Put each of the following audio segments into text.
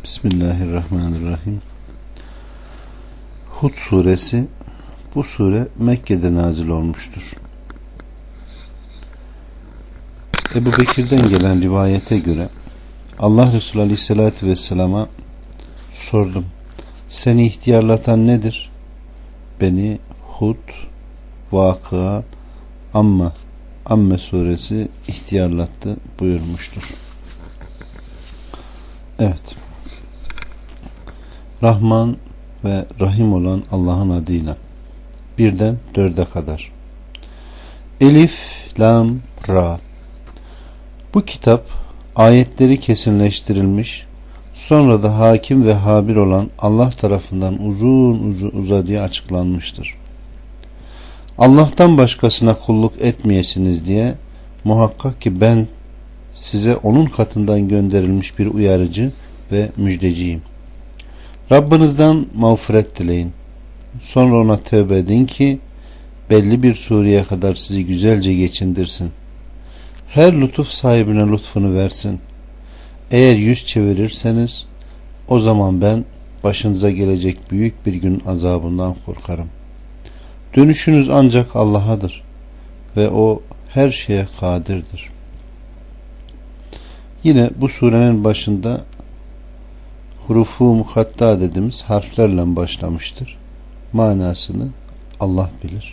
Bismillahirrahmanirrahim. Hud suresi, bu sure Mekke'de nazil olmuştur. Ebu Bekir'den gelen rivayete göre Allah Resulü Aleyhisselatü Vesselam'a sordum. Seni ihtiyarlatan nedir? Beni Hud, Vakıa, Amme suresi ihtiyarlattı buyurmuştur. Evet. Rahman ve Rahim olan Allah'ın adıyla. 1'den 4'e kadar. Elif, Lam, Ra. Bu kitap ayetleri kesinleştirilmiş, sonra da hakim ve habil olan Allah tarafından uzun uzadıya açıklanmıştır. Allah'tan başkasına kulluk etmeyesiniz diye muhakkak ki ben size onun katından gönderilmiş bir uyarıcı ve müjdeciyim. Rabbinizden mağfiret dileyin. Sonra ona tövbe edin ki belli bir sureye kadar sizi güzelce geçindirsin. Her lütuf sahibine lütfunu versin. Eğer yüz çevirirseniz o zaman ben başınıza gelecek büyük bir gün azabından korkarım. Dönüşünüz ancak Allah'adır ve o her şeye kadirdir. Yine bu surenin başında hurufu mukatta dediğimiz harflerle başlamıştır. Manasını Allah bilir.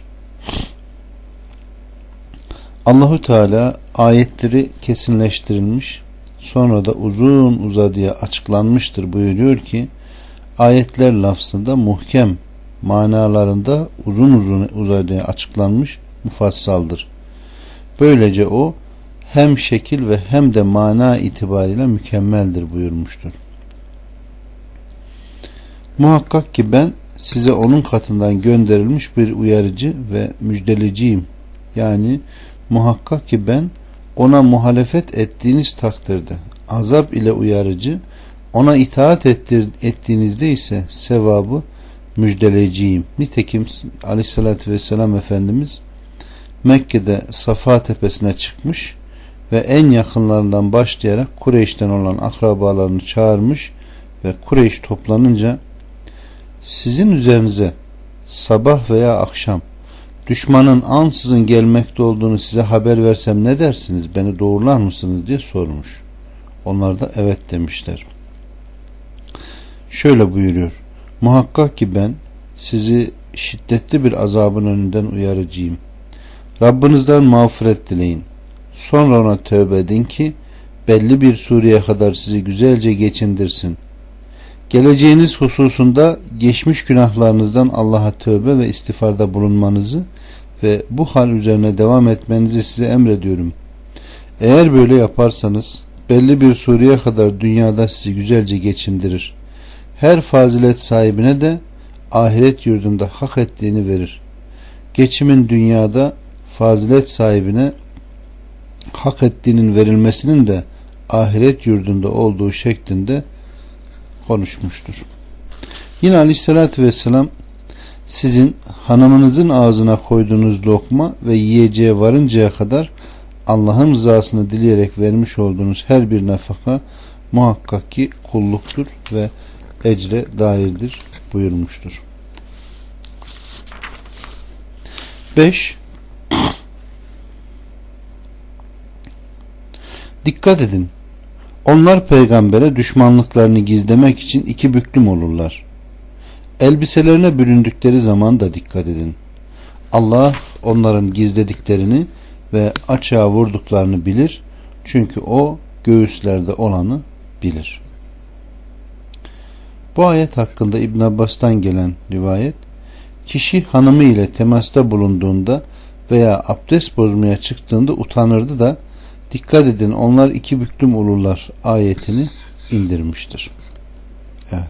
Allahu Teala ayetleri kesinleştirilmiş, sonra da uzun uzadıya açıklanmıştır buyuruyor ki ayetler lafzında muhkem, manalarında uzun uzadıya açıklanmış mufassaldır. Böylece o hem şekil ve hem de mana itibariyle mükemmeldir buyurmuştur. Muhakkak ki ben size onun katından gönderilmiş bir uyarıcı ve müjdeliciyim. Yani muhakkak ki ben ona muhalefet ettiğiniz takdirde azap ile uyarıcı, ona itaat ettiğinizde ise sevabı müjdeleyeceğim. Nitekim Aleyhisselatü Vesselam Efendimiz Mekke'de Safa tepesine çıkmış ve en yakınlarından başlayarak Kureyş'ten olan akrabalarını çağırmış ve Kureyş toplanınca sizin üzerinize sabah veya akşam düşmanın ansızın gelmekte olduğunu size haber versem ne dersiniz? Beni doğrular mısınız diye sormuş. Onlar da evet demişler. Şöyle buyuruyor. Muhakkak ki ben sizi şiddetli bir azabın önünden uyarıcıyım. Rabbinizden mağfiret dileyin. Sonra ona tövbe edin ki belli bir sureye kadar sizi güzelce geçindirsin. Geleceğiniz hususunda geçmiş günahlarınızdan Allah'a tövbe ve istiğfarda bulunmanızı ve bu hal üzerine devam etmenizi size emrediyorum. Eğer böyle yaparsanız belli bir sureye kadar dünyada sizi güzelce geçindirir. Her fazilet sahibine de ahiret yurdunda hak ettiğini verir. Geçimin dünyada fazilet sahibine hak ettiğinin verilmesinin de ahiret yurdunda olduğu şeklinde konuşmuştur. Yine Aleyhisselatü Vesselam sizin hanımınızın ağzına koyduğunuz lokma ve yiyeceğe varıncaya kadar Allah'ın rızasını dileyerek vermiş olduğunuz her bir nafaka muhakkak ki kulluktur ve ecre dairdir buyurmuştur. 5. Dikkat edin. Onlar peygambere düşmanlıklarını gizlemek için iki büklüm olurlar. Elbiselerine büründükleri zaman da dikkat edin. Allah onların gizlediklerini ve açığa vurduklarını bilir. Çünkü o göğüslerde olanı bilir. Bu ayet hakkında İbn Abbas'tan gelen rivayet, kişi hanımı ile temasta bulunduğunda veya abdest bozmaya çıktığında utanırdı da dikkat edin onlar iki büklüm olurlar ayetini indirmiştir. Evet.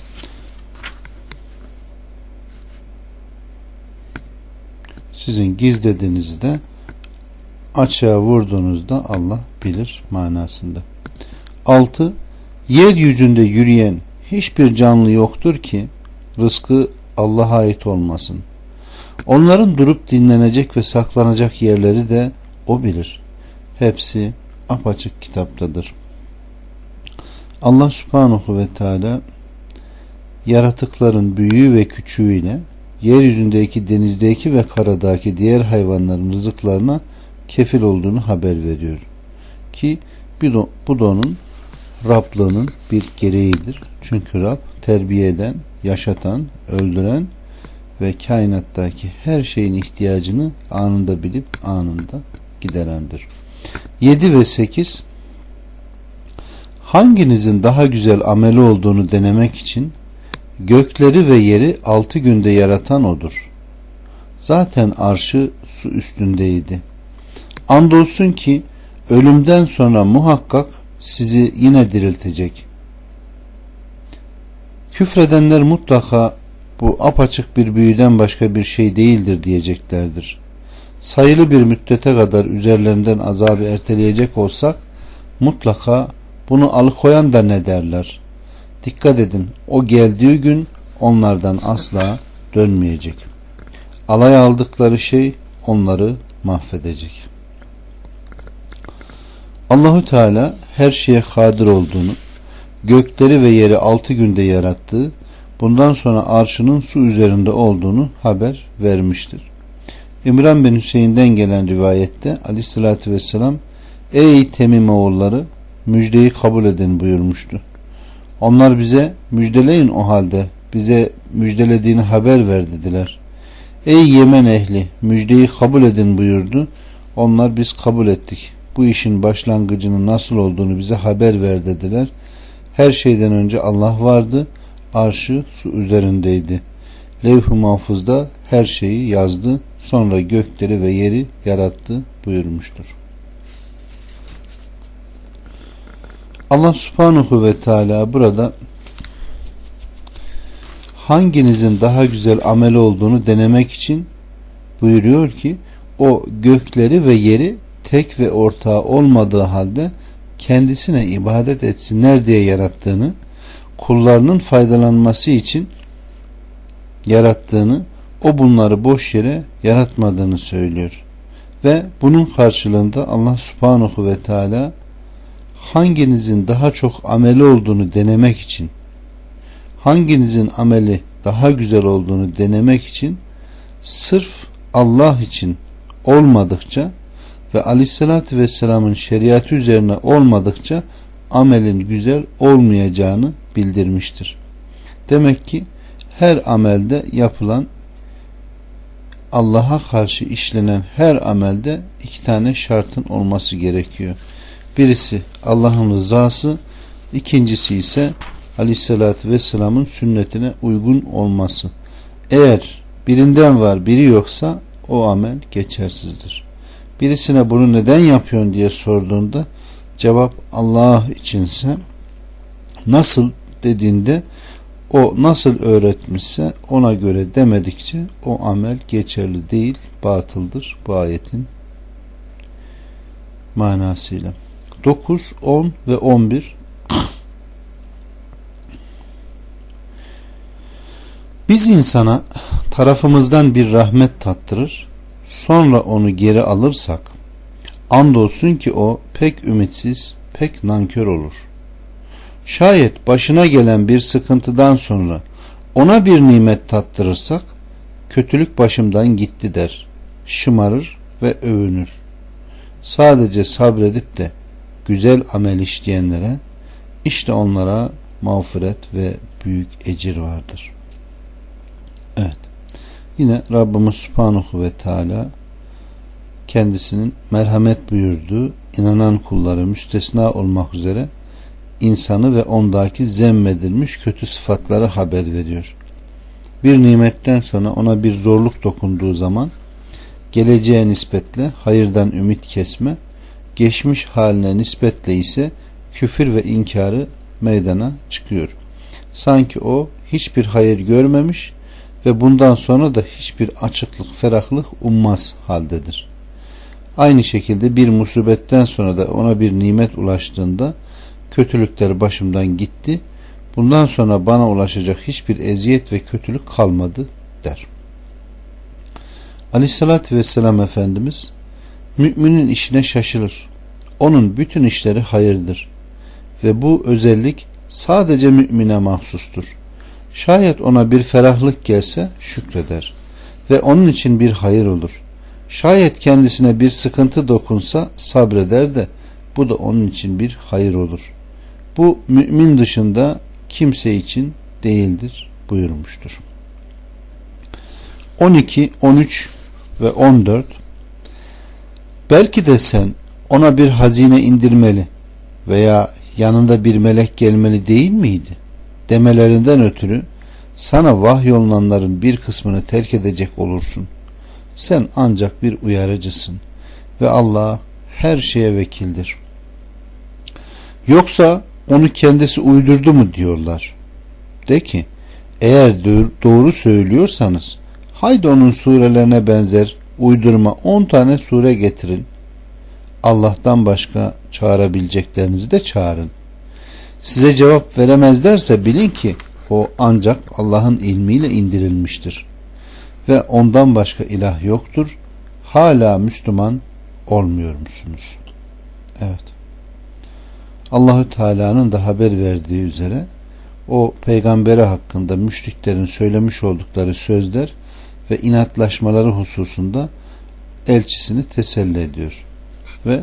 Sizin gizlediğinizi de açığa vurduğunuzda Allah bilir manasında. 6. Yeryüzünde yürüyen hiçbir canlı yoktur ki rızkı Allah'a ait olmasın. Onların durup dinlenecek ve saklanacak yerleri de O bilir. Hepsi apaçık kitaptadır. Allah subhanahu ve teala yaratıkların büyüğü ve küçüğüyle yeryüzündeki, denizdeki ve karadaki diğer hayvanların rızıklarına kefil olduğunu haber veriyor. Ki bu da onun Rablığının bir gereğidir. Çünkü Rab terbiye eden, yaşatan, öldüren ve kainattaki her şeyin ihtiyacını anında bilip anında giderendir. 7 ve 8 hanginizin daha güzel ameli olduğunu denemek için gökleri ve yeri 6 günde yaratan odur. Zaten arşı su üstündeydi. Andolsun ki ölümden sonra muhakkak sizi yine diriltecek. Küfredenler mutlaka bu apaçık bir büyüden başka bir şey değildir diyeceklerdir. Sayılı bir müddete kadar üzerlerinden azabı erteleyecek olsak mutlaka bunu alıkoyan da ne derler? Dikkat edin, o geldiği gün onlardan asla dönmeyecek. Alay aldıkları şey onları mahvedecek. Allahü Teala her şeye kadir olduğunu, gökleri ve yeri 6 günde yarattığı, bundan sonra arşının su üzerinde olduğunu haber vermiştir. İmran bin Hüseyin'den gelen rivayette Aleyhisselatü Vesselam, ey Temim oğulları, müjdeyi kabul edin buyurmuştu. Onlar bize müjdeleyin, o halde bize müjdelediğini haber ver dediler. Ey Yemen ehli, müjdeyi kabul edin buyurdu. Onlar biz kabul ettik. Bu işin başlangıcının nasıl olduğunu bize haber ver dediler. Her şeyden önce Allah vardı. Arşı su üzerindeydi. Levh-i Mahfuz'da her şeyi yazdı. Sonra gökleri ve yeri yarattı buyurmuştur. Allah subhanahu ve teala burada hanginizin daha güzel ameli olduğunu denemek için buyuruyor ki o gökleri ve yeri tek ve ortağı olmadığı halde kendisine ibadet etsinler diye yarattığını, kullarının faydalanması için yarattığını, o bunları boş yere yaratmadığını söylüyor. Ve bunun karşılığında Allah subhanahu ve teala hanginizin daha çok ameli olduğunu denemek için, hanginizin ameli daha güzel olduğunu denemek için sırf Allah için olmadıkça ve Aleyhisselatü Vesselam'ın şeriatı üzerine olmadıkça amelin güzel olmayacağını bildirmiştir. Demek ki her amelde yapılan, Allah'a karşı işlenen her amelde 2 tane şartın olması gerekiyor. Birisi Allah'ın rızası, ikincisi ise Aleyhisselatü Vesselam'ın sünnetine uygun olması. Eğer birinden var biri yoksa o amel geçersizdir. Birisine bunu neden yapıyorsun diye sorduğunda cevap Allah içinse, nasıl dediğinde o nasıl öğretmişse ona göre demedikçe o amel geçerli değil, batıldır bu ayetin manasıyla. 9, 10 ve 11 biz insana tarafımızdan bir rahmet tattırır, sonra onu geri alırsak andolsun ki o pek ümitsiz, pek nankör olur. Şayet başına gelen bir sıkıntıdan sonra ona bir nimet tattırırsak kötülük başımdan gitti der, şımarır ve övünür. Sadece sabredip de güzel amel işleyenlere işte onlara mağfiret ve büyük ecir vardır. Evet. Yine Rabbimiz Subhanahu ve Teala kendisinin merhamet buyurduğu inanan kulları müstesna olmak üzere insanı ve ondaki zemmedilmiş kötü sıfatları haber veriyor. Bir nimetten sonra ona bir zorluk dokunduğu zaman geleceğe nispetle hayırdan ümit kesme, geçmiş haline nispetle ise küfür ve inkarı meydana çıkıyor. Sanki o hiçbir hayır görmemiş ve bundan sonra da hiçbir açıklık, ferahlık ummaz haldedir. Aynı şekilde bir musibetten sonra da ona bir nimet ulaştığında kötülükler başımdan gitti, bundan sonra bana ulaşacak hiçbir eziyet ve kötülük kalmadı der. Aleyhissalatü vesselam Efendimiz müminin işine şaşılır. Onun bütün işleri hayırdır ve bu özellik sadece mümine mahsustur. Şayet ona bir ferahlık gelse şükreder ve onun için bir hayır olur. Şayet kendisine bir sıkıntı dokunsa sabreder de bu da onun için bir hayır olur. Bu mümin dışında kimse için değildir buyurmuştur. 12, 13 ve 14. Belki de sen ona bir hazine indirmeli veya yanında bir melek gelmeli değil miydi? Demelerinden ötürü sana vahyolunanların bir kısmını terk edecek olursun. Sen ancak bir uyarıcısın ve Allah her şeye vekildir. Yoksa onu kendisi uydurdu mu diyorlar. De ki, eğer doğru söylüyorsanız haydi onun surelerine benzer uydurma 10 tane sure getirin. Allah'tan başka çağırabileceklerinizi de çağırın. Size cevap veremezlerse bilin ki o ancak Allah'ın ilmiyle indirilmiştir. Ve ondan başka ilah yoktur. Hala Müslüman olmuyor musunuz? Evet. Allahü Teala'nın da haber verdiği üzere o peygamberi hakkında müşriklerin söylemiş oldukları sözler ve inatlaşmaları hususunda elçisini teselli ediyor ve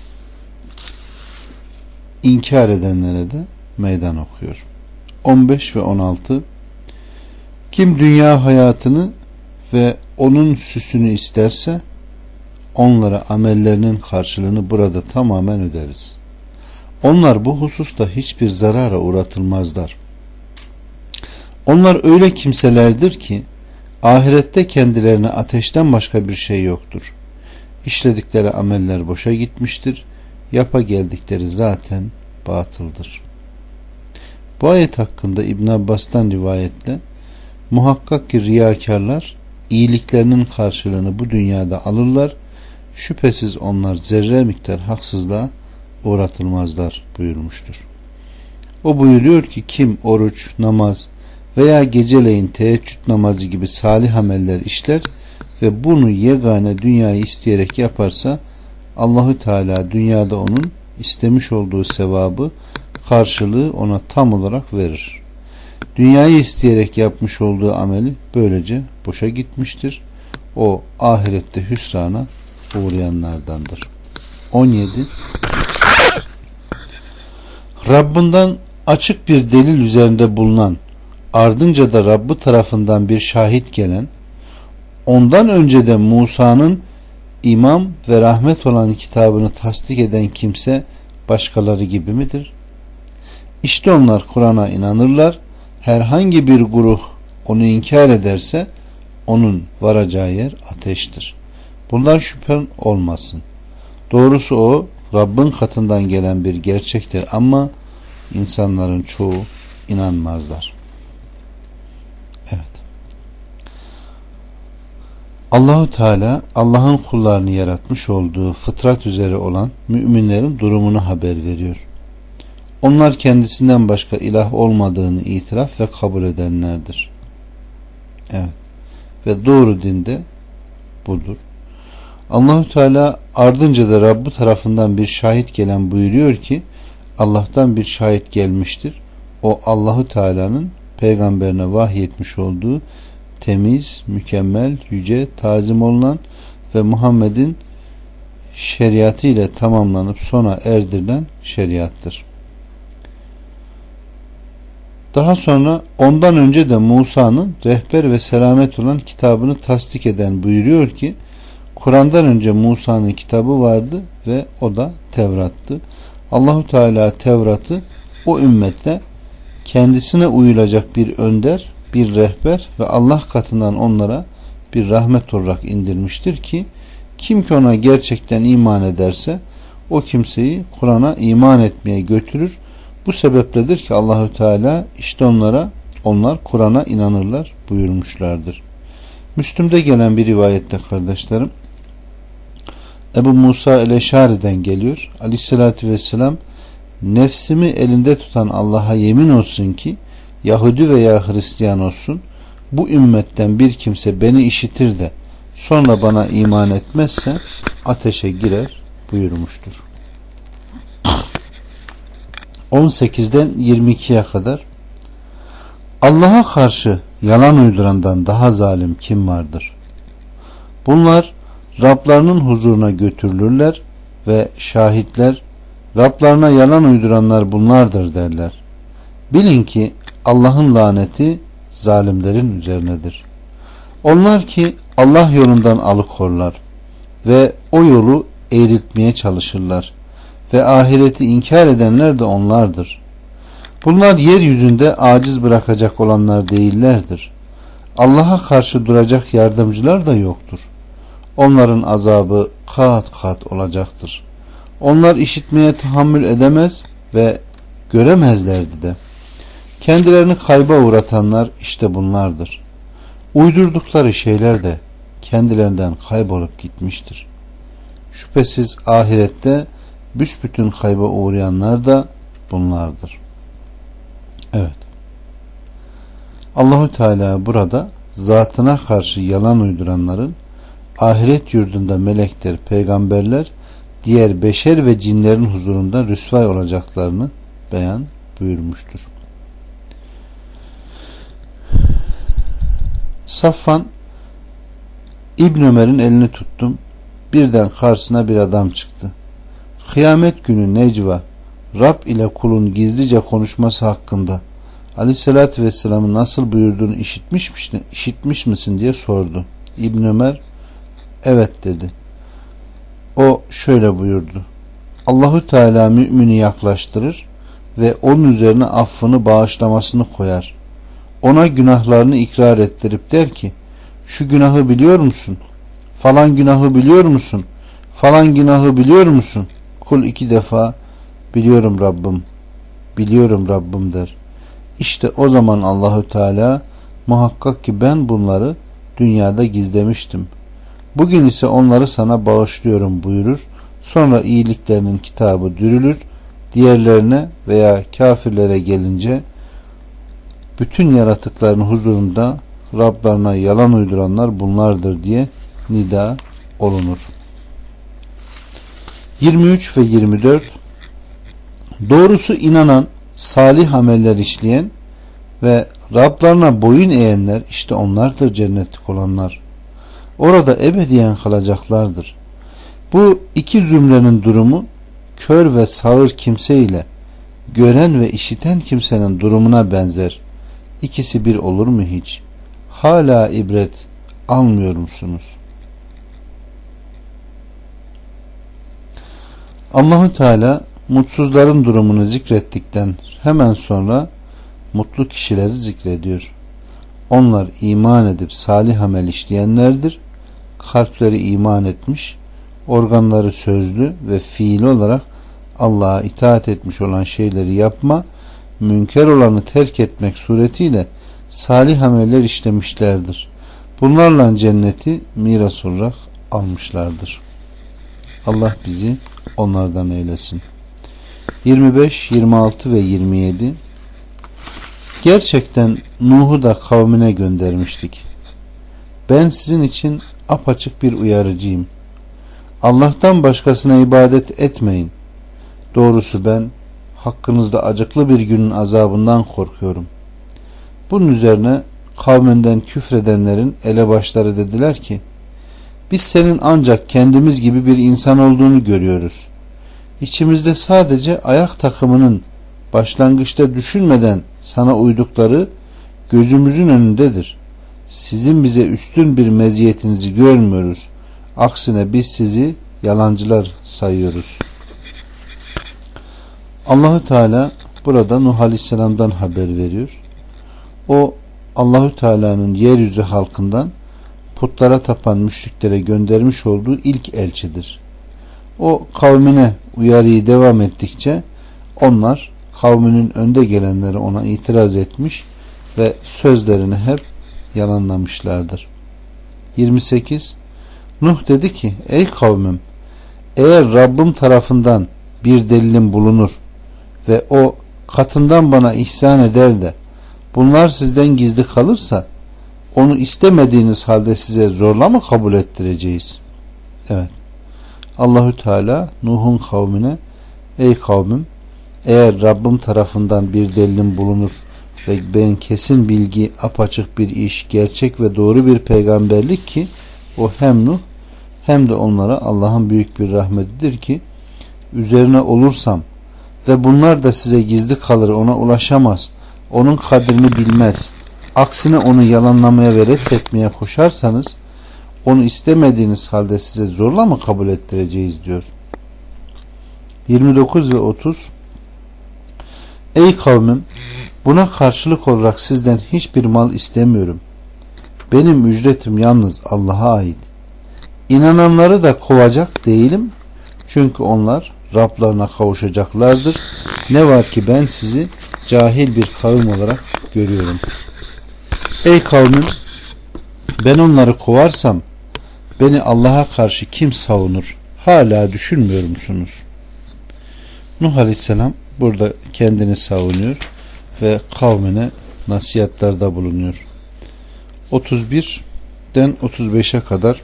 inkar edenlere de meydan okuyor. 15 ve 16. Kim dünya hayatını ve onun süsünü isterse onlara amellerinin karşılığını burada tamamen öderiz. Onlar bu hususta hiçbir zarara uğratılmazlar. Onlar öyle kimselerdir ki ahirette kendilerine ateşten başka bir şey yoktur. İşledikleri ameller boşa gitmiştir. Yapa geldikleri zaten batıldır. Bu ayet hakkında İbn Abbas'tan rivayetle muhakkak ki riyakarlar iyiliklerinin karşılığını bu dünyada alırlar. Şüphesiz onlar zerre miktar haksızlığa uğratılmazlar buyurmuştur. O buyuruyor ki kim oruç, namaz veya geceleyin teheccüd namazı gibi salih ameller işler ve bunu yegane dünyayı isteyerek yaparsa Allahü Teala dünyada onun istemiş olduğu sevabı karşılığı ona tam olarak verir. Dünyayı isteyerek yapmış olduğu ameli böylece boşa gitmiştir. O ahirette hüsrana uğrayanlardandır. 17. Rabbinden açık bir delil üzerinde bulunan, ardınca da Rabbi tarafından bir şahit gelen, ondan önce de Musa'nın imam ve rahmet olan kitabını tasdik eden kimse başkaları gibi midir? İşte onlar Kur'an'a inanırlar. Herhangi bir güruh onu inkar ederse onun varacağı yer ateştir. Bundan şüphen olmasın. Doğrusu o Rabbin katından gelen bir gerçektir ama insanların çoğu inanmazlar. Evet. Allahu Teala Allah'ın kullarını yaratmış olduğu fıtrat üzere olan müminlerin durumunu haber veriyor. Onlar kendisinden başka ilah olmadığını itiraf ve kabul edenlerdir. Evet. Ve doğru dinde budur. Allahu Teala ardınca da Rabbi tarafından bir şahit gelen buyuruyor ki Allah'tan bir şahit gelmiştir. O Allahu Teala'nın peygamberine vahyetmiş olduğu temiz, mükemmel, yüce, tazim olunan ve Muhammed'in şeriatı ile tamamlanıp sona erdirilen şeriattır. Daha sonra ondan önce de Musa'nın rehber ve selamet olan kitabını tasdik eden buyuruyor ki Kur'an'dan önce Musa'nın kitabı vardı ve o da Tevrat'tı. Allahu Teala Tevrat'ı o ümmetle kendisine uyulacak bir önder, bir rehber ve Allah katından onlara bir rahmet olarak indirmiştir ki kim ki ona gerçekten iman ederse o kimseyi Kur'an'a iman etmeye götürür. Bu sebepledir ki Allahü Teala işte onlar Kur'an'a inanırlar buyurmuşlardır. Müslüm'de gelen bir rivayette kardeşlerim Ebu Musa el-Eşari'den geliyor. Aleyhissalatü vesselam nefsimi elinde tutan Allah'a yemin olsun ki Yahudi veya Hristiyan olsun bu ümmetten bir kimse beni işitir de sonra bana iman etmezse ateşe girer buyurmuştur. 18'den 22'ye kadar. Allah'a karşı yalan uydurandan daha zalim kim vardır? Bunlar Rablarının huzuruna götürülürler ve şahitler Rablarına yalan uyduranlar bunlardır derler. Bilin ki Allah'ın laneti zalimlerin üzerinedir. Onlar ki Allah yolundan alıkorlar ve o yolu eğriltmeye çalışırlar ve ahireti inkar edenler de onlardır. Bunlar yeryüzünde aciz bırakacak olanlar değillerdir. Allah'a karşı duracak yardımcılar da yoktur. Onların azabı kat kat olacaktır. Onlar işitmeye tahammül edemez ve göremezlerdi de. Kendilerini kayba uğratanlar işte bunlardır. Uydurdukları şeyler de kendilerinden kaybolup gitmiştir. Şüphesiz ahirette büsbütün kayba uğrayanlar da bunlardır. Evet. Allahu Teala burada zatına karşı yalan uyduranların ahiret yurdunda melekler, peygamberler, diğer beşer ve cinlerin huzurunda rüsvay olacaklarını beyan buyurmuştur. Safvan İbn Ömer'in elini tuttum. Birden karşısına bir adam çıktı. Kıyamet günü Necva, Rab ile kulun gizlice konuşması hakkında Aleyhisselatü Vesselam'ın nasıl buyurduğunu işitmiş misin diye sordu. İbn Ömer evet dedi. O şöyle buyurdu. Allahu Teala mümini yaklaştırır ve onun üzerine affını bağışlamasını koyar. Ona günahlarını ikrar ettirip der ki şu günahı biliyor musun? Falan günahı biliyor musun? Falan günahı biliyor musun? Kul 2 defa biliyorum Rabbim, biliyorum Rabbim der. İşte o zaman Allahu Teala muhakkak ki ben bunları dünyada gizlemiştim. Bugün ise onları sana bağışlıyorum buyurur. Sonra iyiliklerinin kitabı dürülür. Diğerlerine veya kafirlere gelince bütün yaratıkların huzurunda Rablarına yalan uyduranlar bunlardır diye nida olunur. 23 ve 24 Doğrusu inanan, salih ameller işleyen ve Rablarına boyun eğenler işte onlardır cennetlik olanlar. Orada ebediyen kalacaklardır. Bu iki zümrenin durumu kör ve sağır kimse ile gören ve işiten kimsenin durumuna benzer. İkisi bir olur mu hiç? Hala ibret almıyor musunuz? Allahu Teala mutsuzların durumunu zikrettikten hemen sonra mutlu kişileri zikrediyor. Onlar iman edip salih amel işleyenlerdir. Kalpleri iman etmiş, organları sözlü ve fiili olarak Allah'a itaat etmiş olan şeyleri yapma, münker olanı terk etmek suretiyle salih ameller işlemişlerdir. Bunlarla cenneti miras olarak almışlardır. Allah bizi onlardan eylesin. 25, 26 ve 27 Gerçekten Nuh'u da kavmine göndermiştik. Ben sizin için apaçık bir uyarıcıyım. Allah'tan başkasına ibadet etmeyin. Doğrusu ben hakkınızda acıklı bir günün azabından korkuyorum. Bunun üzerine kavminden küfredenlerin elebaşları dediler ki biz senin ancak kendimiz gibi bir insan olduğunu görüyoruz. İçimizde sadece ayak takımının başlangıçta düşünmeden sana uydukları gözümüzün önündedir. Sizin bize üstün bir meziyetinizi görmüyoruz. Aksine biz sizi yalancılar sayıyoruz. Allahu Teala burada Nuh Aleyhisselam'dan haber veriyor. O Allahu Teala'nın yeryüzü halkından putlara tapan müşriklere göndermiş olduğu ilk elçidir. O kavmine uyarıyı devam ettikçe onlar kavminin önde gelenleri ona itiraz etmiş ve sözlerini hep yalanlamışlardır. 28 Nuh dedi ki ey kavmim eğer Rabbim tarafından bir delilim bulunur ve o katından bana ihsan eder de bunlar sizden gizli kalırsa onu istemediğiniz halde size zorla mı kabul ettireceğiz? Evet. Allahü Teala Nuh'un kavmine ey kavmim Eğer Rabbim tarafından bir delilim bulunur ve ben kesin bilgi, apaçık bir iş, gerçek ve doğru bir peygamberlik ki o hem Nuh hem de onlara Allah'ın büyük bir rahmetidir ki üzerine olursam ve bunlar da size gizli kalır, ona ulaşamaz, onun kadrini bilmez, aksine onu yalanlamaya ve reddetmeye koşarsanız onu istemediğiniz halde size zorla mı kabul ettireceğiz diyor. 29 ve 30. Ey kavmim, buna karşılık olarak sizden hiçbir mal istemiyorum. Benim ücretim yalnız Allah'a ait. İnananları da kovacak değilim. Çünkü onlar Rablarına kavuşacaklardır. Ne var ki ben sizi cahil bir kavim olarak görüyorum. Ey kavmim, ben onları kovarsam beni Allah'a karşı kim savunur? Hala düşünmüyor musunuz? Nuh Aleyhisselam burada kendini savunuyor ve kavmine nasihatlarda bulunuyor. 31'den 35'e kadar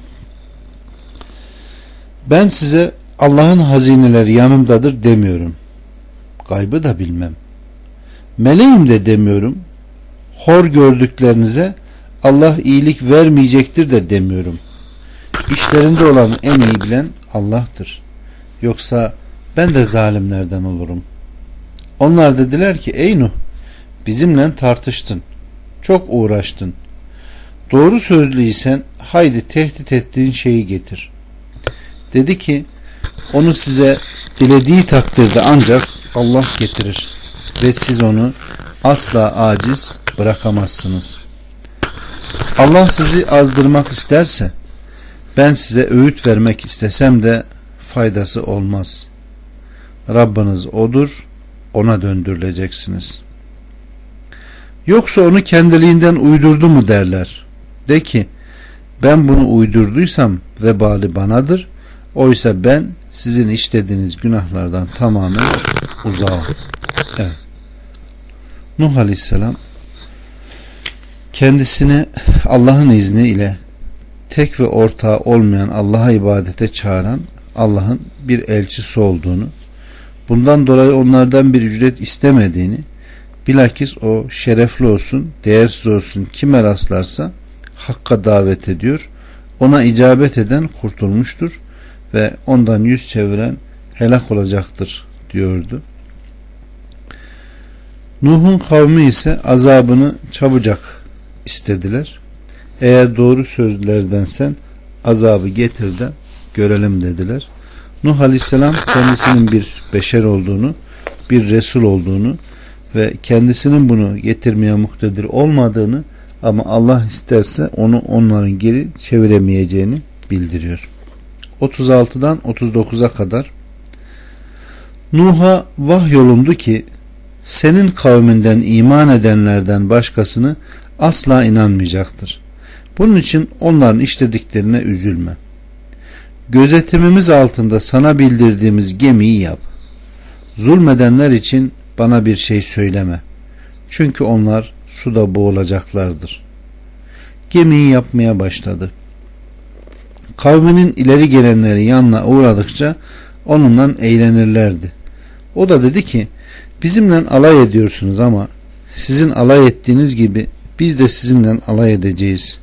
ben size Allah'ın hazineleri yanımdadır demiyorum. Gaybı da bilmem. Meleğim de demiyorum. Hor gördüklerinize Allah iyilik vermeyecektir de demiyorum. İşlerinde olanı en iyi bilen Allah'tır. Yoksa ben de zalimlerden olurum. Onlar dediler ki ey Nuh, bizimle tartıştın. Çok uğraştın. Doğru sözlüysen haydi tehdit ettiğin şeyi getir. Dedi ki onu size dilediği takdirde ancak Allah getirir ve siz onu asla aciz bırakamazsınız. Allah sizi azdırmak isterse ben size öğüt vermek istesem de faydası olmaz. Rabbiniz odur, ona döndürüleceksiniz. Yoksa onu kendiliğinden uydurdu mu derler. De ki ben bunu uydurduysam vebali banadır. Oysa ben sizin işlediğiniz günahlardan tamamen uzağım. Evet. Nuh Aleyhisselam kendisini Allah'ın izniyle tek ve ortağı olmayan Allah'a ibadete çağıran Allah'ın bir elçisi olduğunu, bundan dolayı onlardan bir ücret istemediğini, bilakis o şerefli olsun, değersiz olsun kime rastlarsa hakka davet ediyor. Ona icabet eden kurtulmuştur ve ondan yüz çeviren helak olacaktır diyordu. Nuh'un kavmi ise azabını çabucak istediler. Eğer doğru sözlerdensen azabı getir de görelim dediler. Nuh Aleyhisselam kendisinin bir beşer olduğunu, bir Resul olduğunu ve kendisinin bunu getirmeye muktedir olmadığını ama Allah isterse onu onların geri çeviremeyeceğini bildiriyor. 36'dan 39'a kadar Nuh'a vahyolundu ki senin kavminden iman edenlerden başkasını asla inanmayacaktır. Bunun için onların işlediklerine üzülme. Gözetimimiz altında sana bildirdiğimiz gemiyi yap. Zulmedenler için bana bir şey söyleme. Çünkü onlar suda boğulacaklardır. Gemiyi yapmaya başladı. Kavminin ileri gelenleri yanına uğradıkça onunla eğlenirlerdi. O da dedi ki bizimle alay ediyorsunuz ama sizin alay ettiğiniz gibi biz de sizinle alay edeceğiz.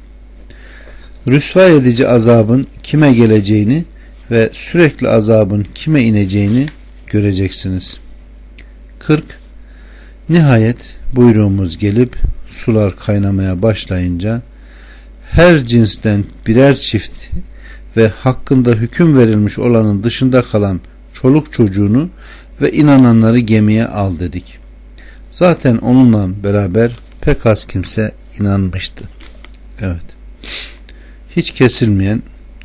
Rüsva edici azabın kime geleceğini ve sürekli azabın kime ineceğini göreceksiniz. 40. Nihayet buyruğumuz gelip sular kaynamaya başlayınca her cinsten birer çift ve hakkında hüküm verilmiş olanın dışında kalan çoluk çocuğunu ve inananları gemiye al dedik. Zaten onunla beraber pek az kimse inanmıştı. Evet. Hiç kesilmeyen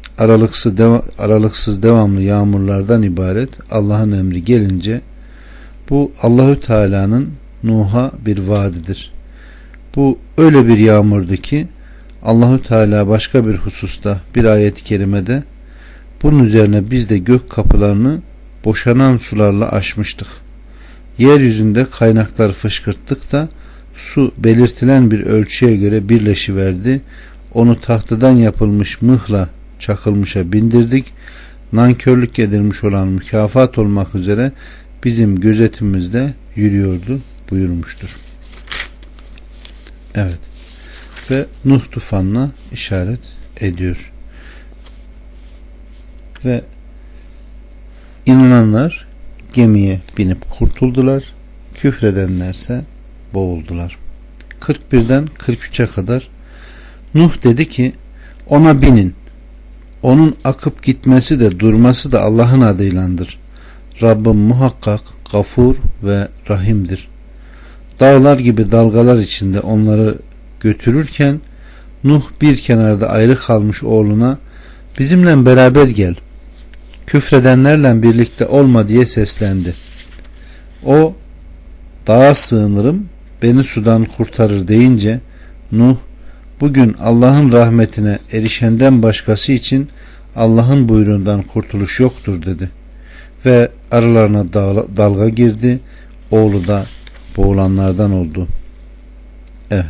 aralıksız devamlı yağmurlardan ibaret Allah'ın emri gelince bu Allahü Teala'nın Nuh'a bir vaadidir. Bu öyle bir yağmurdu ki Allahü Teala başka bir hususta bir ayet-i kerimede bunun üzerine biz de gök kapılarını boşanan sularla açmıştık. Yeryüzünde kaynaklar fışkırttık da su belirtilen bir ölçüye göre birleşiverdi. Onu tahtadan yapılmış mıhla çakılmışa bindirdik. Nankörlük edilmiş olan mükafat olmak üzere bizim gözetimimizde yürüyordu buyurmuştur. Evet. Ve Nuh tufanına işaret ediyor. Ve inananlar gemiye binip kurtuldular. Küfredenlerse boğuldular. 41'den 43'e kadar Nuh dedi ki ona binin. Onun akıp gitmesi de durması da Allah'ın adıylandır. Rabbim muhakkak gafur ve rahimdir. Dağlar gibi dalgalar içinde onları götürürken Nuh bir kenarda ayrı kalmış oğluna bizimle beraber gel. Küfredenlerle birlikte olma diye seslendi. O dağa sığınırım beni sudan kurtarır deyince Nuh bugün Allah'ın rahmetine erişenden başkası için Allah'ın buyruğundan kurtuluş yoktur dedi. Ve aralarına dalga girdi. Oğlu da boğulanlardan oldu. Evet.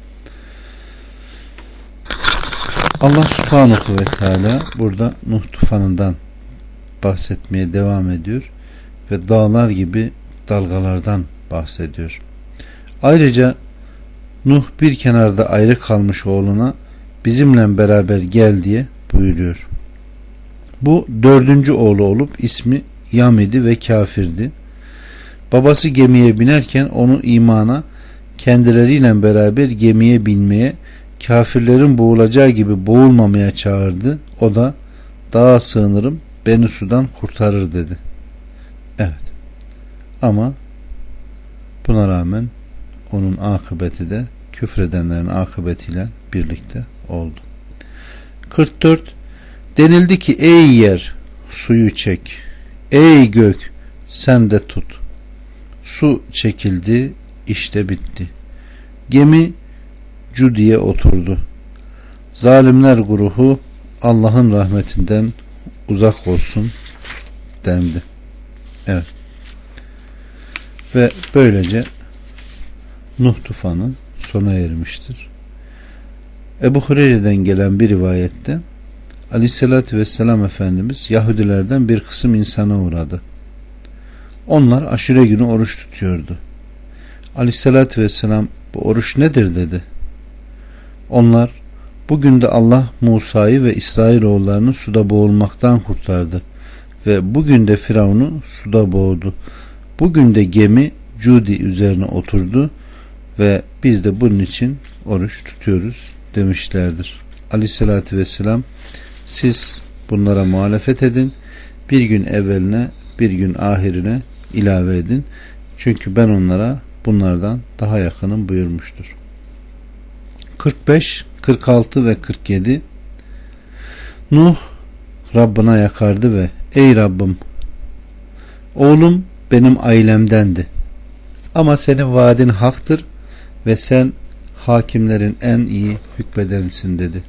Allah subhanahu ve teala burada Nuh tufanından bahsetmeye devam ediyor ve dağlar gibi dalgalardan bahsediyor. Ayrıca Nuh bir kenarda ayrı kalmış oğluna bizimle beraber gel diye buyuruyor. Bu 4. oğlu olup ismi Yam idi ve kafirdi. Babası gemiye binerken onu imana, kendileriyle beraber gemiye binmeye, kafirlerin boğulacağı gibi boğulmamaya çağırdı. O da dağa sığınırım beni sudan kurtarır dedi. Evet. Ama buna rağmen onun akıbeti de küfredenlerin akıbetiyle birlikte oldu. 44 denildi ki ey yer suyu çek, ey gök sen de tut. Su çekildi, işte bitti. Gemi Cudi'ye oturdu. Zalimler grubu Allah'ın rahmetinden uzak olsun dendi. Evet. Ve böylece Nuh tufanı sona ermiştir. Ebu Hureyre'den gelen bir rivayette Aleyhisselatü Vesselam Efendimiz Yahudilerden bir kısım insana uğradı. Onlar aşure günü oruç tutuyordu. Aleyhisselatü Vesselam bu oruç nedir dedi. Onlar bugün de Allah Musa'yı ve İsrailoğullarını suda boğulmaktan kurtardı ve bugün de Firavun'u suda boğdu. Bugün de gemi Cudi üzerine oturdu ve biz de bunun için oruç tutuyoruz demişlerdir. Aleyhissalatü vesselam siz bunlara muhalefet edin, bir gün evveline bir gün ahirine ilave edin. Çünkü ben onlara bunlardan daha yakınım buyurmuştur. 45, 46 ve 47 Nuh Rabbına yakardı ve ey Rabbim oğlum benim ailemdendi ama senin vaadin haktır ve sen hakimlerin en iyi hükmedenisin dedi.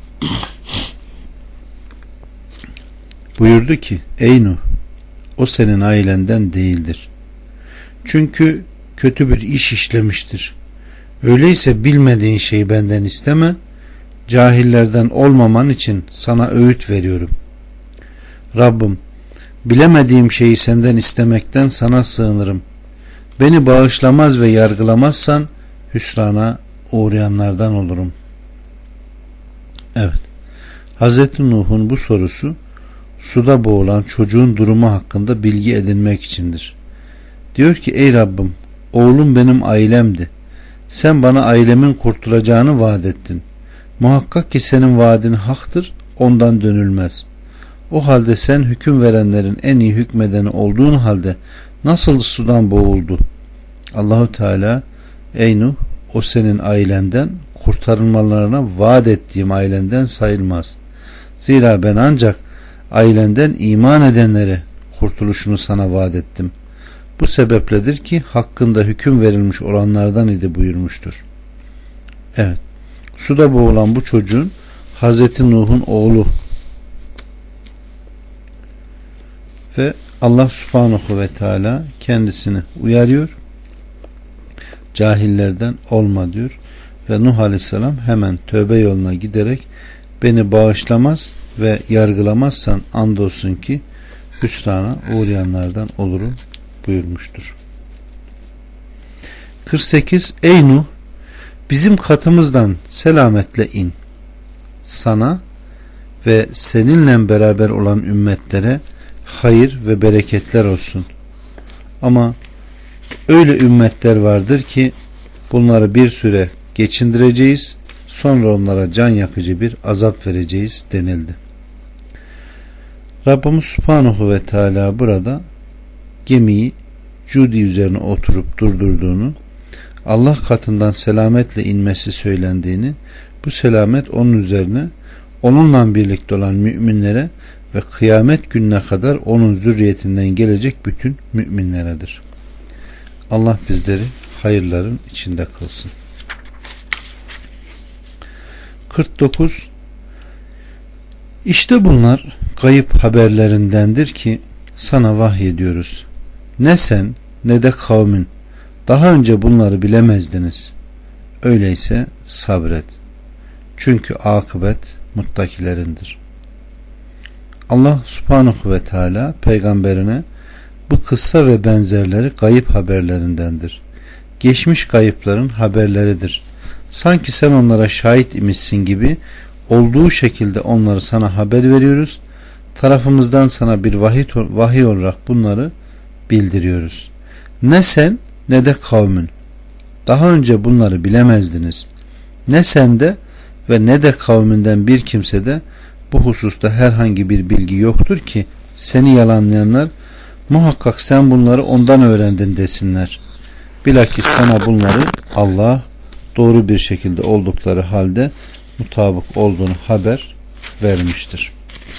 Buyurdu ki ey Nuh o senin ailenden değildir. Çünkü kötü bir iş işlemiştir. Öyleyse bilmediğin şeyi benden isteme. Cahillerden olmaman için sana öğüt veriyorum. Rabbim bilemediğim şeyi senden istemekten sana sığınırım. Beni bağışlamaz ve yargılamazsan hüsrana uğrayanlardan olurum. Evet. Hazreti Nuh'un bu sorusu suda boğulan çocuğun durumu hakkında bilgi edinmek içindir. Diyor ki ey Rabbim oğlum benim ailemdi. Sen bana ailemin kurtulacağını vaat ettin. Muhakkak ki senin vaadin haktır, ondan dönülmez. O halde sen hüküm verenlerin en iyi hükmedeni olduğun halde nasıl sudan boğuldu? Allahu Teala ey Nuh o senin ailenden kurtarılmalarına vaat ettiğim ailenden sayılmaz. Zira ben ancak ailenden iman edenlere kurtuluşunu sana vaat ettim. Bu sebepledir ki hakkında hüküm verilmiş olanlardan idi buyurmuştur. Evet. Suda boğulan bu çocuğun Hazreti Nuh'un oğlu ve Allah Subhanahu ve Teala kendisini uyarıyor. Cahillerden olma diyor ve Nuh Aleyhisselam hemen tövbe yoluna giderek beni bağışlamaz ve yargılamazsan andolsun ki hüsrana uğrayanlardan olurum buyurmuştur. 48. Ey Nuh, bizim katımızdan selametle in. Sana ve seninle beraber olan ümmetlere hayır ve bereketler olsun. Ama öyle ümmetler vardır ki bunları bir süre geçindireceğiz, sonra onlara can yakıcı bir azap vereceğiz denildi. Rabbimiz Subhanahu ve Teala burada gemiyi Cudi üzerine oturup durdurduğunu, Allah katından selametle inmesi söylendiğini, bu selamet onun üzerine, onunla birlikte olan müminlere ve kıyamet gününe kadar onun zürriyetinden gelecek bütün müminleredir. Allah bizleri hayırların içinde kılsın. 49. İşte bunlar gayip haberlerindendir ki sana vahyediyoruz. Ne sen ne de kavmin daha önce bunları bilemezdiniz. Öyleyse sabret. Çünkü akıbet muttakilerindir. Allah Subhanahu ve Teala peygamberine bu kıssa ve benzerleri gayip haberlerindendir. Geçmiş gayıpların haberleridir. Sanki sen onlara şahit imişsin gibi olduğu şekilde onları sana haber veriyoruz. Tarafımızdan sana bir vahiy olarak bunları bildiriyoruz. Ne sen ne de kavmin daha önce bunları bilemezdiniz. Ne sende ve ne de kavminden bir kimsede bu hususta herhangi bir bilgi yoktur ki seni yalanlayanlar muhakkak sen bunları ondan öğrendin desinler. Bilakis sana bunları Allah doğru bir şekilde oldukları halde mutabık olduğunu haber vermiştir.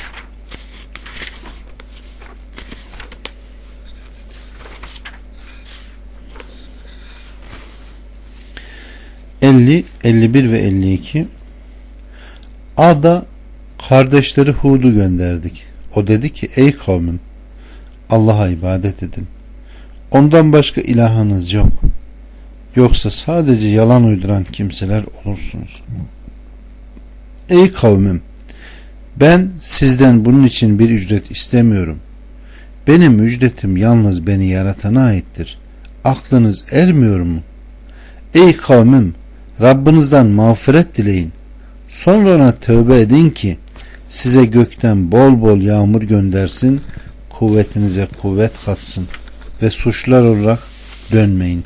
...50, 51 ve 52 Ad'a kardeşleri Hud'u gönderdik. O dedi ki ey kavmim Allah'a ibadet edin. Ondan başka ilahınız yok. Yoksa sadece yalan uyduran kimseler olursunuz. Ey kavmim ben sizden bunun için bir ücret istemiyorum. Benim ücretim yalnız beni yaratana aittir. Aklınız ermiyor mu? Ey kavmim Rabbinizden mağfiret dileyin. Sonra ona tövbe edin ki size gökten bol bol yağmur göndersin, kuvvetinize kuvvet katsın ve suçlar olarak dönmeyin.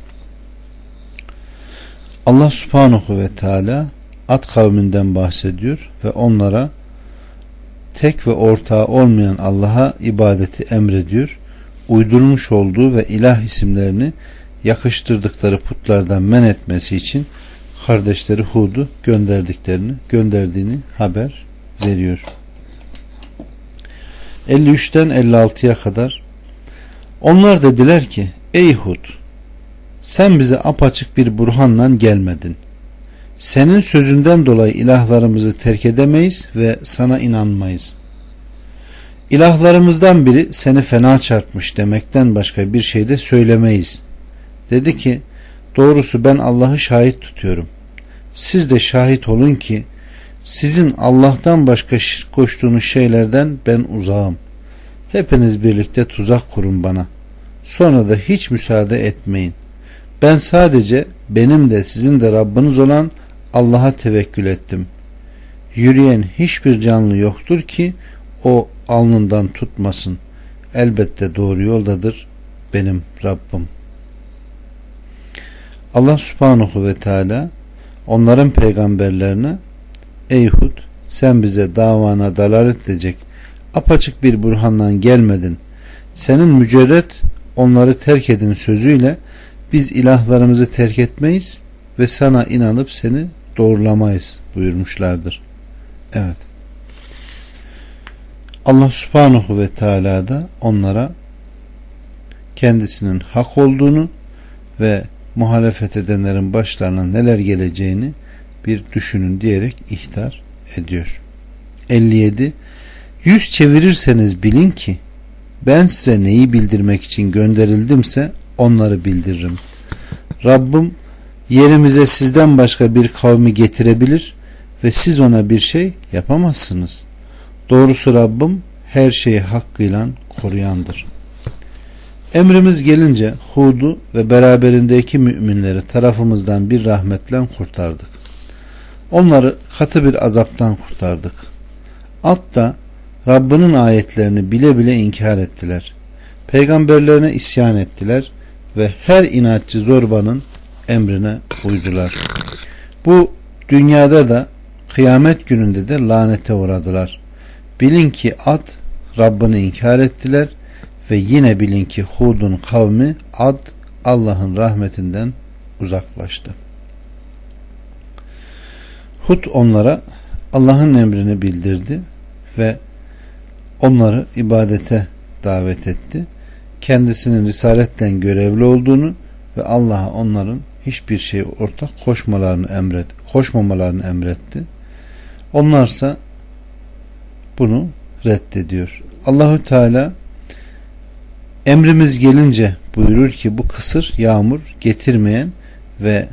Allah Subhanahu ve Teala Ad kavminden bahsediyor ve onlara tek ve ortağı olmayan Allah'a ibadeti emrediyor. Uydurmuş olduğu ve ilah isimlerini yakıştırdıkları putlardan men etmesi için kardeşleri Hud'u gönderdiğini haber veriyor. 53'ten 56'ya kadar onlar dediler ki ey Hud sen bize apaçık bir burhanla gelmedin. Senin sözünden dolayı ilahlarımızı terk edemeyiz ve sana inanmayız. İlahlarımızdan biri seni fena çarpmış demekten başka bir şey de söylemeyiz. Dedi ki doğrusu ben Allah'ı şahit tutuyorum. Siz de şahit olun ki sizin Allah'tan başka şirk koştuğunuz şeylerden ben uzağım. Hepiniz birlikte tuzak kurun bana. Sonra da hiç müsaade etmeyin. Ben sadece benim de sizin de Rabbiniz olan Allah'a tevekkül ettim. Yürüyen hiçbir canlı yoktur ki o alnından tutmasın. Elbette doğru yoldadır benim Rabbim. Allah Subhanahu ve Teala onların peygamberlerine ey Hud sen bize davana dalalet edecek apaçık bir burhanla gelmedin. Senin mücerret onları terk edin sözüyle biz ilahlarımızı terk etmeyiz ve sana inanıp seni doğrulamayız buyurmuşlardır. Evet. Allah Subhanahu ve Teala da onlara kendisinin hak olduğunu ve muhalefet edenlerin başlarına neler geleceğini bir düşünün diyerek ihtar ediyor. 57. Yüz çevirirseniz bilin ki ben size neyi bildirmek için gönderildimse onları bildiririm. Rabbim yerimize sizden başka bir kavmi getirebilir ve siz ona bir şey yapamazsınız. Doğrusu Rabbim her şeyi hakkıyla koruyandır. Emrimiz gelince Hud'u ve beraberindeki müminleri tarafımızdan bir rahmetle kurtardık. Onları katı bir azaptan kurtardık. Ad da Rabbinin ayetlerini bile bile inkar ettiler. Peygamberlerine isyan ettiler ve her inatçı zorbanın emrine uydular. Bu dünyada da kıyamet gününde de lanete uğradılar. Bilin ki Ad Rabbini inkar ettiler ve yine bilin ki Hud'un kavmi Ad Allah'ın rahmetinden uzaklaştı. Hud onlara Allah'ın emrini bildirdi ve onları ibadete davet etti. Kendisinin risaletten görevli olduğunu ve Allah'a onların hiçbir şeye ortak koşmamalarını emretti. Onlarsa bunu reddediyor. Allahü Teala emrimiz gelince buyurur ki bu kısır yağmur getirmeyen ve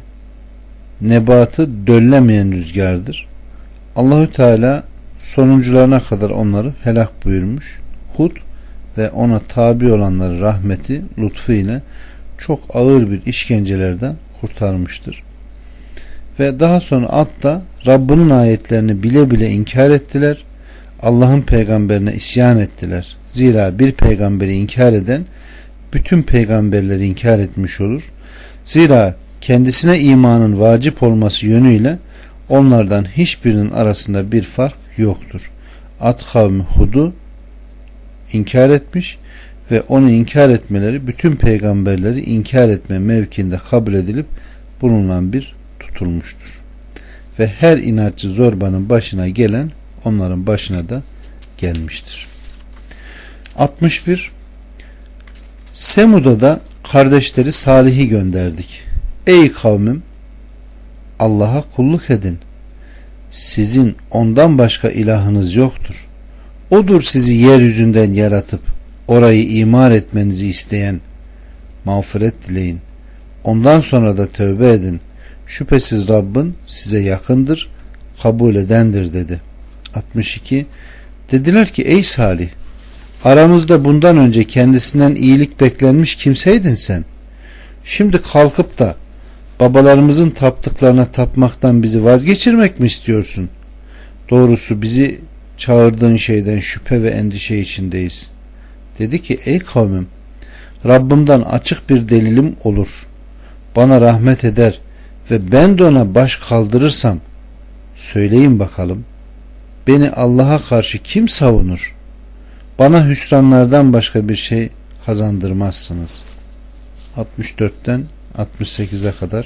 nebatı döllemeyen rüzgardır. Allahü Teala sonuncularına kadar onları helak buyurmuş. Hud ve ona tabi olanları rahmeti, lütfu ile çok ağır bir işkencelerden kurtarmıştır. Ve daha sonra Ad da Rabbinin ayetlerini bile bile inkar ettiler. Allah'ın peygamberine isyan ettiler. Zira bir peygamberi inkar eden bütün peygamberleri inkar etmiş olur. Zira kendisine imanın vacip olması yönüyle onlardan hiçbirinin arasında bir fark yoktur. Ad kavmi Hud'u inkar etmiş ve onu inkar etmeleri bütün peygamberleri inkar etme mevkinde kabul edilip bununla bir tutulmuştur. Ve her inatçı zorbanın başına gelen onların başına da gelmiştir. 61. Semud'a da kardeşleri Salih'i gönderdik. Ey kavmim, Allah'a kulluk edin. Sizin ondan başka ilahınız yoktur. Odur sizi yeryüzünden yaratıp orayı imar etmenizi isteyen. Mağfiret dileyin. Ondan sonra da tövbe edin. Şüphesiz Rabbin size yakındır, kabul edendir dedi. 62. Dediler ki ey Salih, aramızda bundan önce kendisinden iyilik beklenmiş kimseydin sen. Şimdi kalkıp da babalarımızın taptıklarına tapmaktan bizi vazgeçirmek mi istiyorsun? Doğrusu bizi çağırdığın şeyden şüphe ve endişe içindeyiz. Dedi ki ey kavmim, Rabbimden açık bir delilim olur. Bana rahmet eder ve ben de ona baş kaldırırsam söyleyin bakalım, beni Allah'a karşı kim savunur? Bana hüsranlardan başka bir şey kazandırmazsınız. 64'ten 68'e kadar.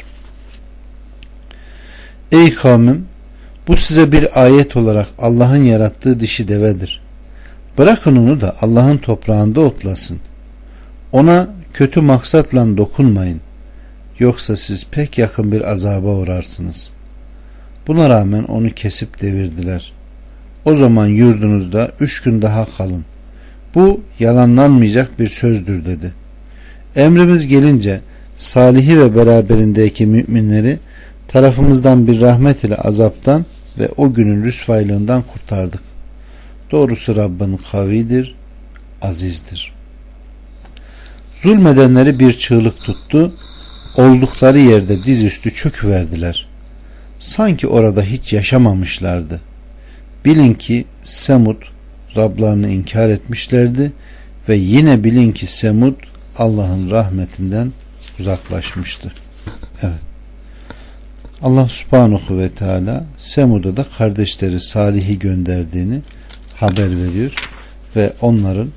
Ey kavmim, bu size bir ayet olarak Allah'ın yarattığı dişi devedir. Bırakın onu da Allah'ın toprağında otlasın. Ona kötü maksatla dokunmayın. Yoksa siz pek yakın bir azaba uğrarsınız. Buna rağmen onu kesip devirdiler. O zaman yurdunuzda 3 gün daha kalın. Bu yalanlanmayacak bir sözdür dedi. Emrimiz gelince Salih'i ve beraberindeki müminleri tarafımızdan bir rahmet ile azaptan ve o günün rüsvaylığından kurtardık. Doğrusu Rabbin kavidir, azizdir. Zulmedenleri bir çığlık tuttu. Oldukları yerde dizüstü çöküverdiler. Sanki orada hiç yaşamamışlardı. Bilin ki Semud Rablarını inkar etmişlerdi ve yine bilin ki Semud Allah'ın rahmetinden uzaklaşmıştı. Evet. Allah Subhanahu ve Teala Semud'a da kardeşleri Salih'i gönderdiğini haber veriyor ve onların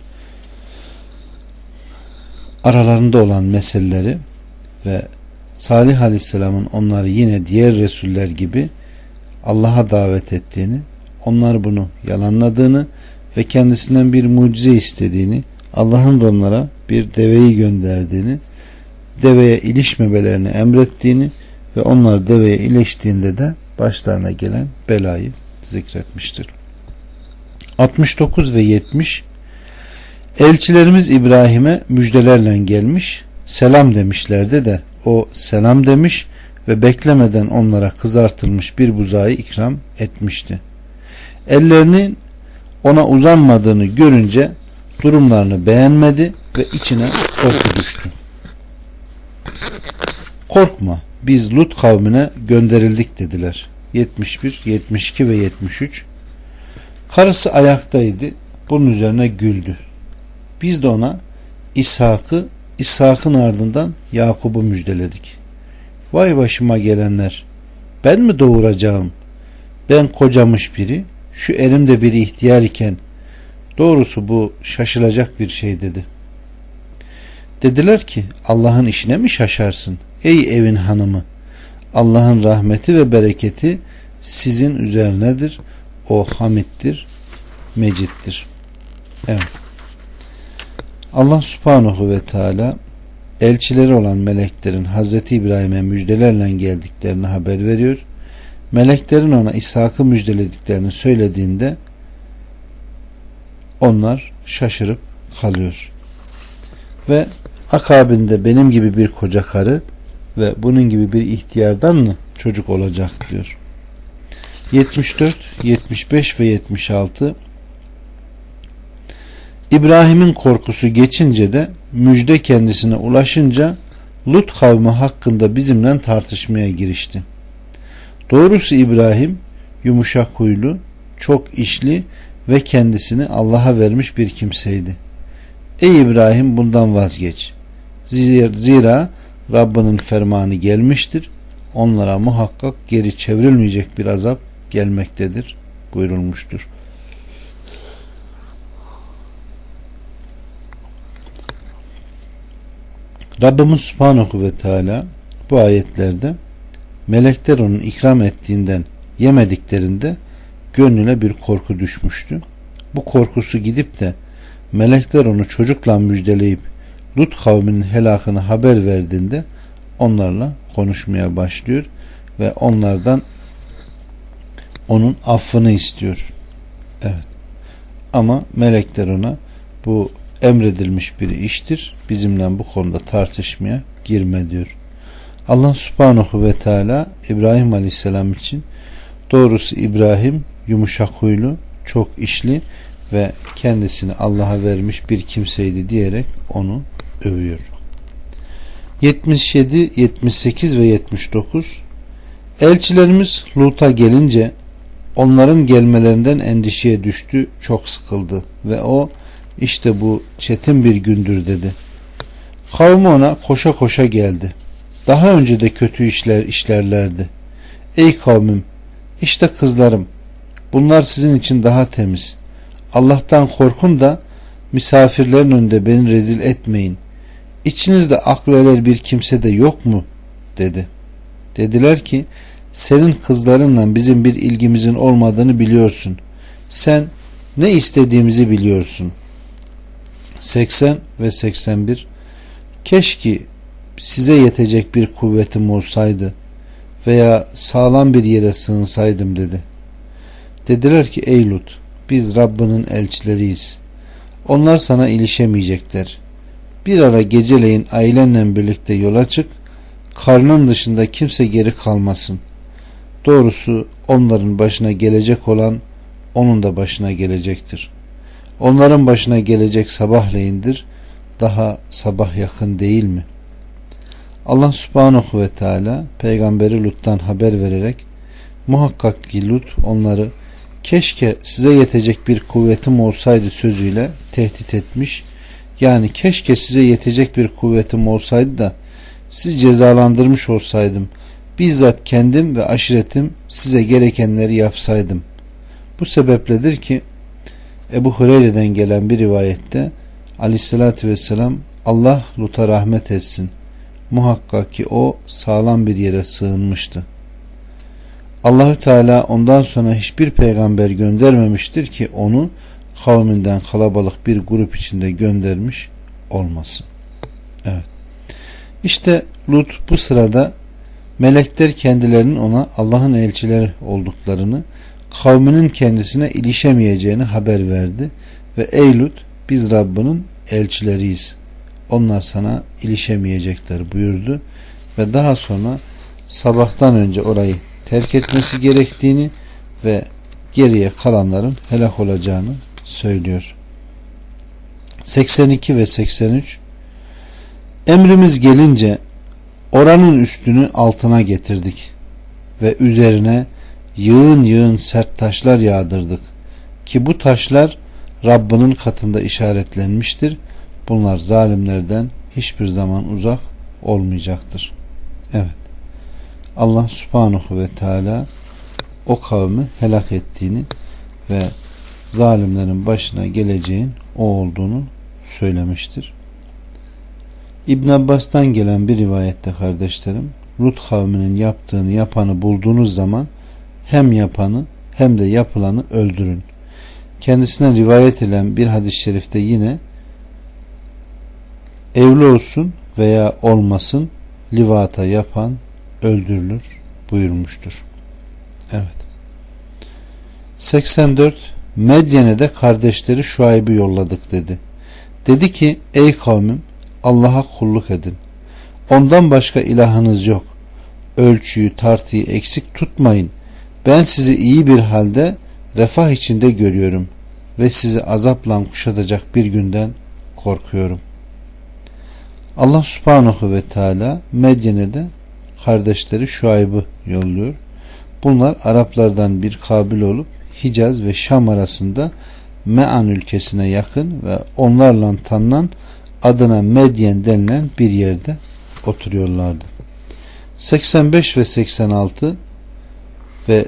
aralarında olan meseleleri ve Salih Aleyhisselam'ın onları yine diğer Resuller gibi Allah'a davet ettiğini, onlar bunu yalanladığını ve kendisinden bir mucize istediğini, Allah'ın da onlara bir deveyi gönderdiğini, deveye ilişmemelerini emrettiğini ve onlar deveye iliştiğinde de başlarına gelen belayı zikretmiştir. 69 ve 70. Elçilerimiz İbrahim'e müjdelerle gelmiş, selam demişlerdi de o selam demiş ve beklemeden onlara kızartılmış bir buzağı ikram etmişti. Ellerinin ona uzanmadığını görünce durumlarını beğenmedi ve içine korku düştü. Korkma, biz Lut kavmine gönderildik dediler. 71, 72 ve 73. Karısı ayaktaydı. Bunun üzerine güldü. Biz de ona İshak'ın ardından Yakub'u müjdeledik. Vay başıma gelenler. Ben mi doğuracağım? Ben kocamış biri, şu elimde biri ihtiyar iken, doğrusu bu şaşılacak bir şey dedi. Dediler ki Allah'ın işine mi şaşarsın? Ey evin hanımı, Allah'ın rahmeti ve bereketi sizin üzerinedir. O Hamid'dir, Mecid'dir. Evet. Allah Subhanahu ve Teala elçileri olan meleklerin Hazreti İbrahim'e müjdelerle geldiklerini haber veriyor. Meleklerin ona İshak'ı müjdelediklerini söylediğinde onlar şaşırıp kalıyor. Ve akabinde benim gibi bir koca karı ve bunun gibi bir ihtiyardan mı çocuk olacak diyor. 74, 75 ve 76. İbrahim'in korkusu geçince de müjde kendisine ulaşınca Lut kavmi hakkında bizimle tartışmaya girişti. Doğrusu İbrahim yumuşak huylu, çok işli ve kendisini Allah'a vermiş bir kimseydi. Ey İbrahim, bundan vazgeç. Zira Rabbinin fermanı gelmiştir. Onlara muhakkak geri çevrilmeyecek bir azap gelmektedir buyurulmuştur. Rabbimiz Subhanahu ve Teala bu ayetlerde melekler onun ikram ettiğinden yemediklerinde gönlüne bir korku düşmüştü. Bu korkusu gidip de melekler onu çocukla müjdeleyip Lut kavminin helakını haber verdiğinde onlarla konuşmaya başlıyor ve onlardan onun affını istiyor. Evet. Ama melekler ona bu emredilmiş bir iştir, bizimle bu konuda tartışmaya girme diyor. Allah Subhanahu ve Teala İbrahim Aleyhisselam için doğrusu İbrahim yumuşak huylu, çok işli ve kendisini Allah'a vermiş bir kimseydi diyerek onu övüyor. 77, 78 ve 79. Elçilerimiz Lut'a gelince onların gelmelerinden endişeye düştü, çok sıkıldı ve o işte bu çetin bir gündür dedi. Kavmi ona koşa koşa geldi. Daha önce de kötü işler işlerlerdi. Ey kavmim, işte kızlarım, bunlar sizin için daha temiz. Allah'tan korkun da misafirlerin önünde beni rezil etmeyin. İçinizde aklı erer bir kimse de yok mu? Dedi. Dediler ki senin kızlarınla bizim bir ilgimizin olmadığını biliyorsun. Sen ne istediğimizi biliyorsun. 80 ve 81. Keşke size yetecek bir kuvvetim olsaydı veya sağlam bir yere sığınsaydım dedi. Dediler ki ey Lut, biz Rabbinin elçileriyiz. Onlar sana ilişemeyecekler. Bir ara geceleyin ailenle birlikte yola çık, karnın dışında kimse geri kalmasın. Doğrusu onların başına gelecek olan onun da başına gelecektir. Onların başına gelecek sabahleyindir. Daha sabah yakın değil mi? Allah Subhanahu ve Teala peygamberi Lut'tan haber vererek muhakkak ki Lut onları keşke size yetecek bir kuvvetim olsaydı sözüyle tehdit etmiş. Yani keşke size yetecek bir kuvvetim olsaydı da sizi cezalandırmış olsaydım. Bizzat kendim ve aşiretim size gerekenleri yapsaydım. Bu sebepledir ki Ebu Hureyre'den gelen bir rivayette Aleyhisselatü Vesselam Allah Lut'a rahmet etsin. Muhakkak ki o sağlam bir yere sığınmıştı. Allahü Teala ondan sonra hiçbir peygamber göndermemiştir ki onu kavminden kalabalık bir grup içinde göndermiş olmasın. Evet. İşte Lut bu sırada melekler kendilerinin ona Allah'ın elçileri olduklarını, kavminin kendisine ilişemeyeceğini haber verdi ve ey Lut, biz Rabbinin elçileriyiz. Onlar sana ilişemeyecekler buyurdu ve daha sonra sabahtan önce orayı terk etmesi gerektiğini ve geriye kalanların helak olacağını söylüyor. 82 ve 83. Emrimiz gelince oranın üstünü altına getirdik ve üzerine yığın yığın sert taşlar yağdırdık ki bu taşlar Rabbinin katında işaretlenmiştir. Bunlar zalimlerden hiçbir zaman uzak olmayacaktır. Evet. Allah Subhanahu ve Teala o kavmi helak ettiğini ve zalimlerin başına geleceğin o olduğunu söylemiştir. İbn Abbas'tan gelen bir rivayette kardeşlerim, Lut kavminin yaptığını yapanı bulduğunuz zaman hem yapanı hem de yapılanı öldürün. Kendisine rivayet edilen bir hadis-i şerifte yine evli olsun veya olmasın livata yapan öldürülür buyurmuştur. Evet. 84. Medyen'e de kardeşleri Şuayb'ı yolladık dedi. Dedi ki ey kavmim Allah'a kulluk edin. Ondan başka ilahınız yok. Ölçüyü tartıyı eksik tutmayın. Ben sizi iyi bir halde refah içinde görüyorum ve sizi azapla kuşatacak bir günden korkuyorum. Allah Subhanahu ve Teala Medyen'e de kardeşleri Şuayb'ı yolluyor. Bunlar Araplardan bir kabile olup Hicaz ve Şam arasında Me'an ülkesine yakın ve onlarla tanınan adına Medyen denilen bir yerde oturuyorlardı. 85 ve 86 ve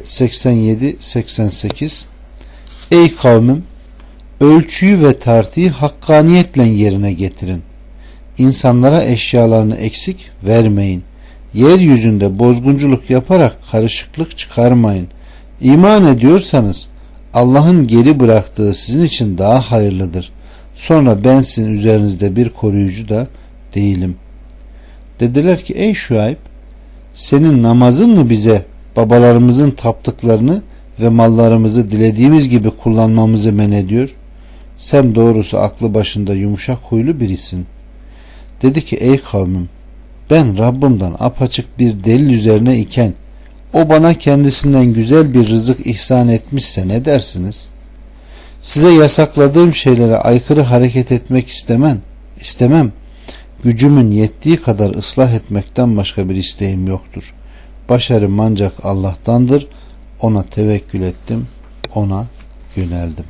87-88 ey kavmim ölçüyü ve tartıyı hakkaniyetle yerine getirin. İnsanlara eşyalarını eksik vermeyin. Yeryüzünde bozgunculuk yaparak karışıklık çıkarmayın. İman ediyorsanız Allah'ın geri bıraktığı sizin için daha hayırlıdır. Sonra ben sizin üzerinizde bir koruyucu da değilim. Dediler ki ey Şuayb, senin namazın mı bize babalarımızın taptıklarını ve mallarımızı dilediğimiz gibi kullanmamızı men ediyor? Sen doğrusu aklı başında yumuşak huylu birisin. Dedi ki ey kavmim, ben Rabbimden apaçık bir delil üzerine iken o bana kendisinden güzel bir rızık ihsan etmişse ne dersiniz? Size yasakladığım şeylere aykırı hareket etmek istemem. Gücümün yettiği kadar ıslah etmekten başka bir isteğim yoktur. Başarım ancak Allah'tandır. Ona tevekkül ettim. Ona yöneldim.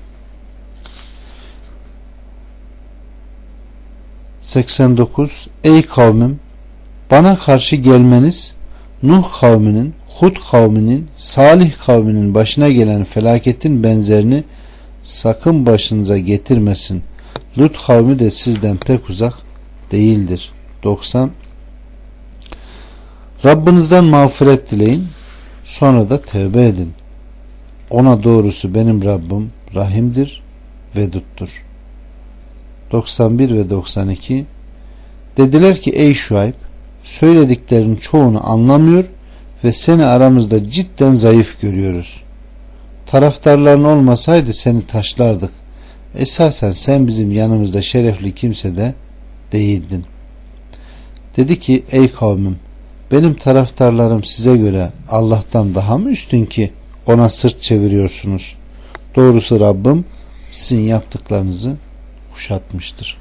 89. Ey kavmim, bana karşı gelmeniz Nuh kavminin, Hud kavminin, Salih kavminin başına gelen felaketin benzerini sakın başınıza getirmesin. Lut kavmi de sizden pek uzak değildir. 90. Rabbinizden mağfiret dileyin, sonra da tövbe edin. Ona doğrusu benim Rabbim rahimdir, veduttur. 91 ve 92. Dediler ki ey Şuayb, söylediklerinin çoğunu anlamıyor ve seni aramızda cidden zayıf görüyoruz. Taraftarların olmasaydı seni taşlardık. Esasen sen bizim yanımızda şerefli kimse de değildin. Dedi ki ey kavmim, benim taraftarlarım size göre Allah'tan daha mı üstün ki ona sırt çeviriyorsunuz? Doğrusu Rabbim sizin yaptıklarınızı kuşatmıştır.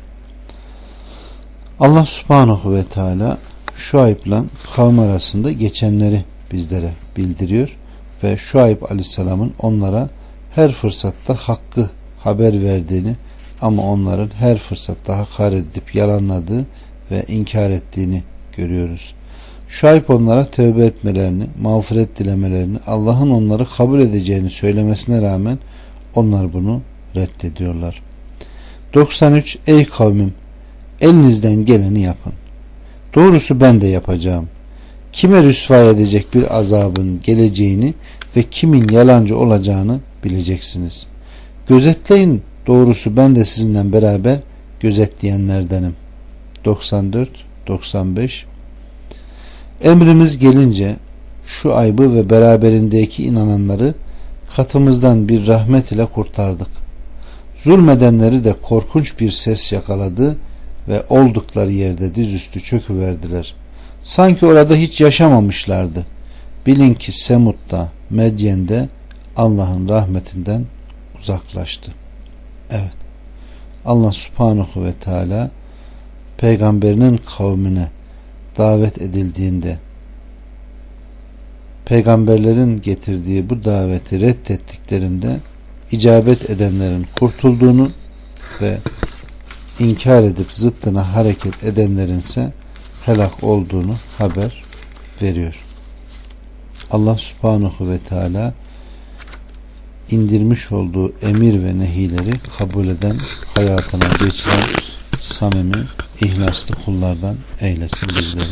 Allah Subhanahu ve Teala Şuayb'la kavm arasında geçenleri bizlere bildiriyor ve Şuayb Aleyhisselam'ın onlara her fırsatta hakkı haber verdiğini ama onların her fırsatta hakaret edip yalanladığı ve inkar ettiğini görüyoruz. Şuayb onlara tövbe etmelerini, mağfiret dilemelerini, Allah'ın onları kabul edeceğini söylemesine rağmen onlar bunu reddediyorlar. 93. Ey kavmim, elinizden geleni yapın. Doğrusu ben de yapacağım. Kime rüsva edecek bir azabın geleceğini ve kimin yalancı olacağını bileceksiniz. Gözetleyin, doğrusu ben de sizinle beraber gözetleyenlerdenim. 94, 95. Emrimiz gelince şu aybı ve beraberindeki inananları katımızdan bir rahmet ile kurtardık. Zulmedenleri de korkunç bir ses yakaladı ve oldukları yerde dizüstü çöküverdiler. Sanki orada hiç yaşamamışlardı. Bilin ki Semud'da, Medyen'de Allah'ın rahmetinden uzaklaştı. Evet. Allah Subhanahu ve Teala peygamberinin kavmine davet edildiğinde peygamberlerin getirdiği bu daveti reddettiklerinde icabet edenlerin kurtulduğunu ve inkar edip zıttına hareket edenlerin ise helak olduğunu haber veriyor. Allah Subhanahu ve Teala indirmiş olduğu emir ve nehileri kabul eden, hayatına geçiren samimi, ihlaslı kullardan eylesin bizleri.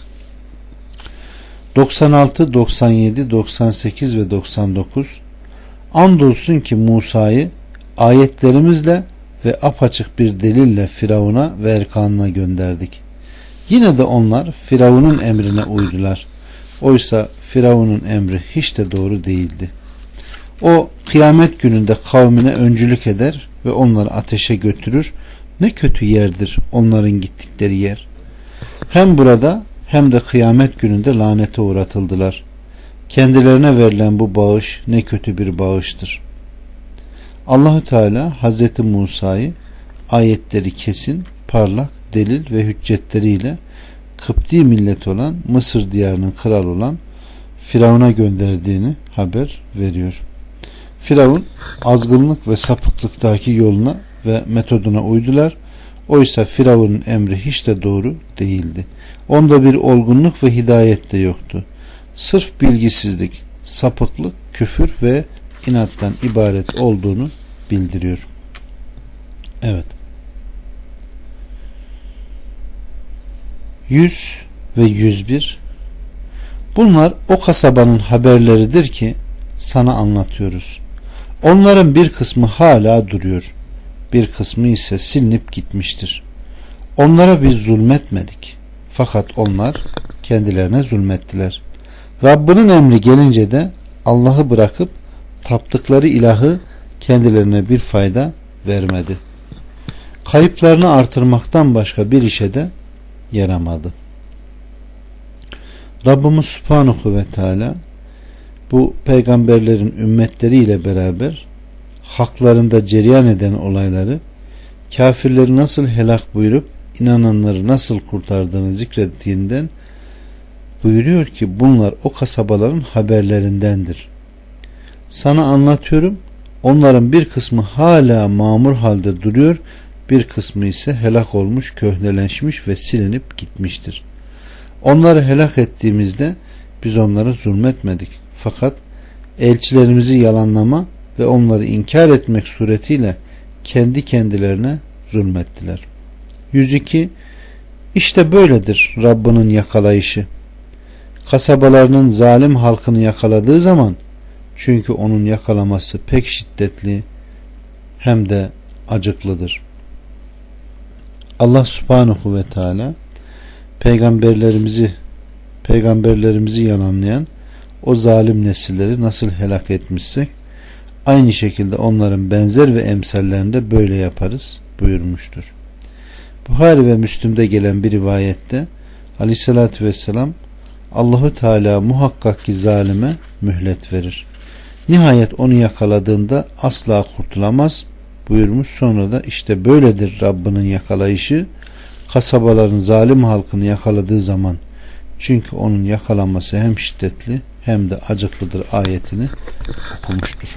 96, 97, 98 ve 99 Andolsun ki Musa'yı ayetlerimizle ve apaçık bir delille Firavun'a ve erkanına gönderdik. Yine de onlar Firavun'un emrine uydular. Oysa Firavun'un emri hiç de doğru değildi. O kıyamet gününde kavmine öncülük eder ve onları ateşe götürür. Ne kötü yerdir onların gittikleri yer. Hem burada hem de kıyamet gününde lanete uğratıldılar. Kendilerine verilen bu bağış ne kötü bir bağıştır. Allahü Teala Hazreti Musa'yı ayetleri kesin, parlak, delil ve hüccetleriyle Kıpti millet olan Mısır diyarının kralı olan Firavun'a gönderdiğini haber veriyor. Firavun azgınlık ve sapıklıktaki yoluna ve metoduna uydular. Oysa Firavun'un emri hiç de doğru değildi. Onda bir olgunluk ve hidayet de yoktu. Sırf bilgisizlik, sapıklık, küfür ve inattan ibaret olduğunu bildiriyor. Evet. 100 ve 101 Bunlar o kasabanın haberleridir ki sana anlatıyoruz. Onların bir kısmı hala duruyor. Bir kısmı ise silinip gitmiştir. Onlara biz zulmetmedik. Fakat onlar kendilerine zulmettiler. Rabbinin emri gelince de Allah'ı bırakıp taptıkları ilahı kendilerine bir fayda vermedi. Kayıplarını artırmaktan başka bir işe de yaramadı. Rabbimiz Subhanahu ve Teala bu peygamberlerin ümmetleriyle beraber haklarında cereyan eden olayları, kafirleri nasıl helak buyurup inananları nasıl kurtardığını zikrettiğinden buyuruyor ki bunlar o kasabaların haberlerindendir. Sana anlatıyorum, onların bir kısmı hala mamur halde duruyor, bir kısmı ise helak olmuş, köhneleşmiş ve silinip gitmiştir. Onları helak ettiğimizde biz onlara zulmetmedik. Fakat elçilerimizi yalanlama ve onları inkar etmek suretiyle kendi kendilerine zulmettiler. 102 İşte böyledir Rabbinin yakalayışı. Kasabalarının zalim halkını yakaladığı zaman, çünkü onun yakalaması pek şiddetli hem de acıklıdır. Allah Subhanahu ve Teala peygamberlerimizi yalanlayan o zalim nesilleri nasıl helak etmişsek aynı şekilde onların benzer ve emsallerini de böyle yaparız buyurmuştur. Buhari ve Müslim'de gelen bir rivayette Aleyhisselatü Vesselam Allahu Teala muhakkak ki zalime mühlet verir. Nihayet onu yakaladığında asla kurtulamaz buyurmuş. Sonra da işte böyledir Rabbinin yakalayışı, kasabaların zalim halkını yakaladığı zaman, çünkü onun yakalanması hem şiddetli hem de acıklıdır ayetini okumuştur.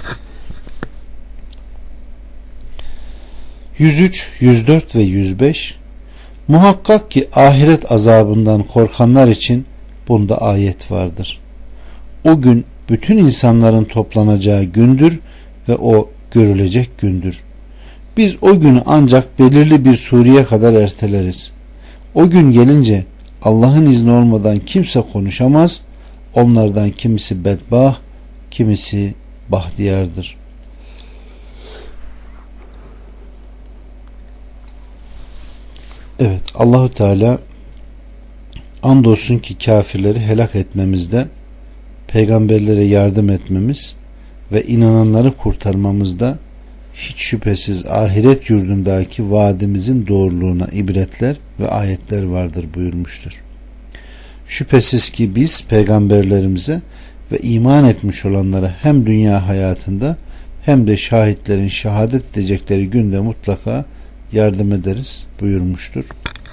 103, 104 ve 105 Muhakkak ki ahiret azabından korkanlar için bunda ayet vardır. O gün bütün insanların toplanacağı gündür ve o görülecek gündür. Biz o günü ancak belirli bir sureye kadar erteleriz. O gün gelince Allah'ın izni olmadan kimse konuşamaz. Onlardan kimisi bedbah, kimisi bahtiyardır. Evet, Allahu Teala andolsun ki kafirleri helak etmemizde, peygamberlere yardım etmemiz ve inananları kurtarmamızda hiç şüphesiz ahiret yurdundaki vaadimizin doğruluğuna ibretler ve ayetler vardır buyurmuştur. Şüphesiz ki biz peygamberlerimize ve iman etmiş olanlara hem dünya hayatında hem de şahitlerin şehadet edecekleri günde mutlaka yardım ederiz buyurmuştur.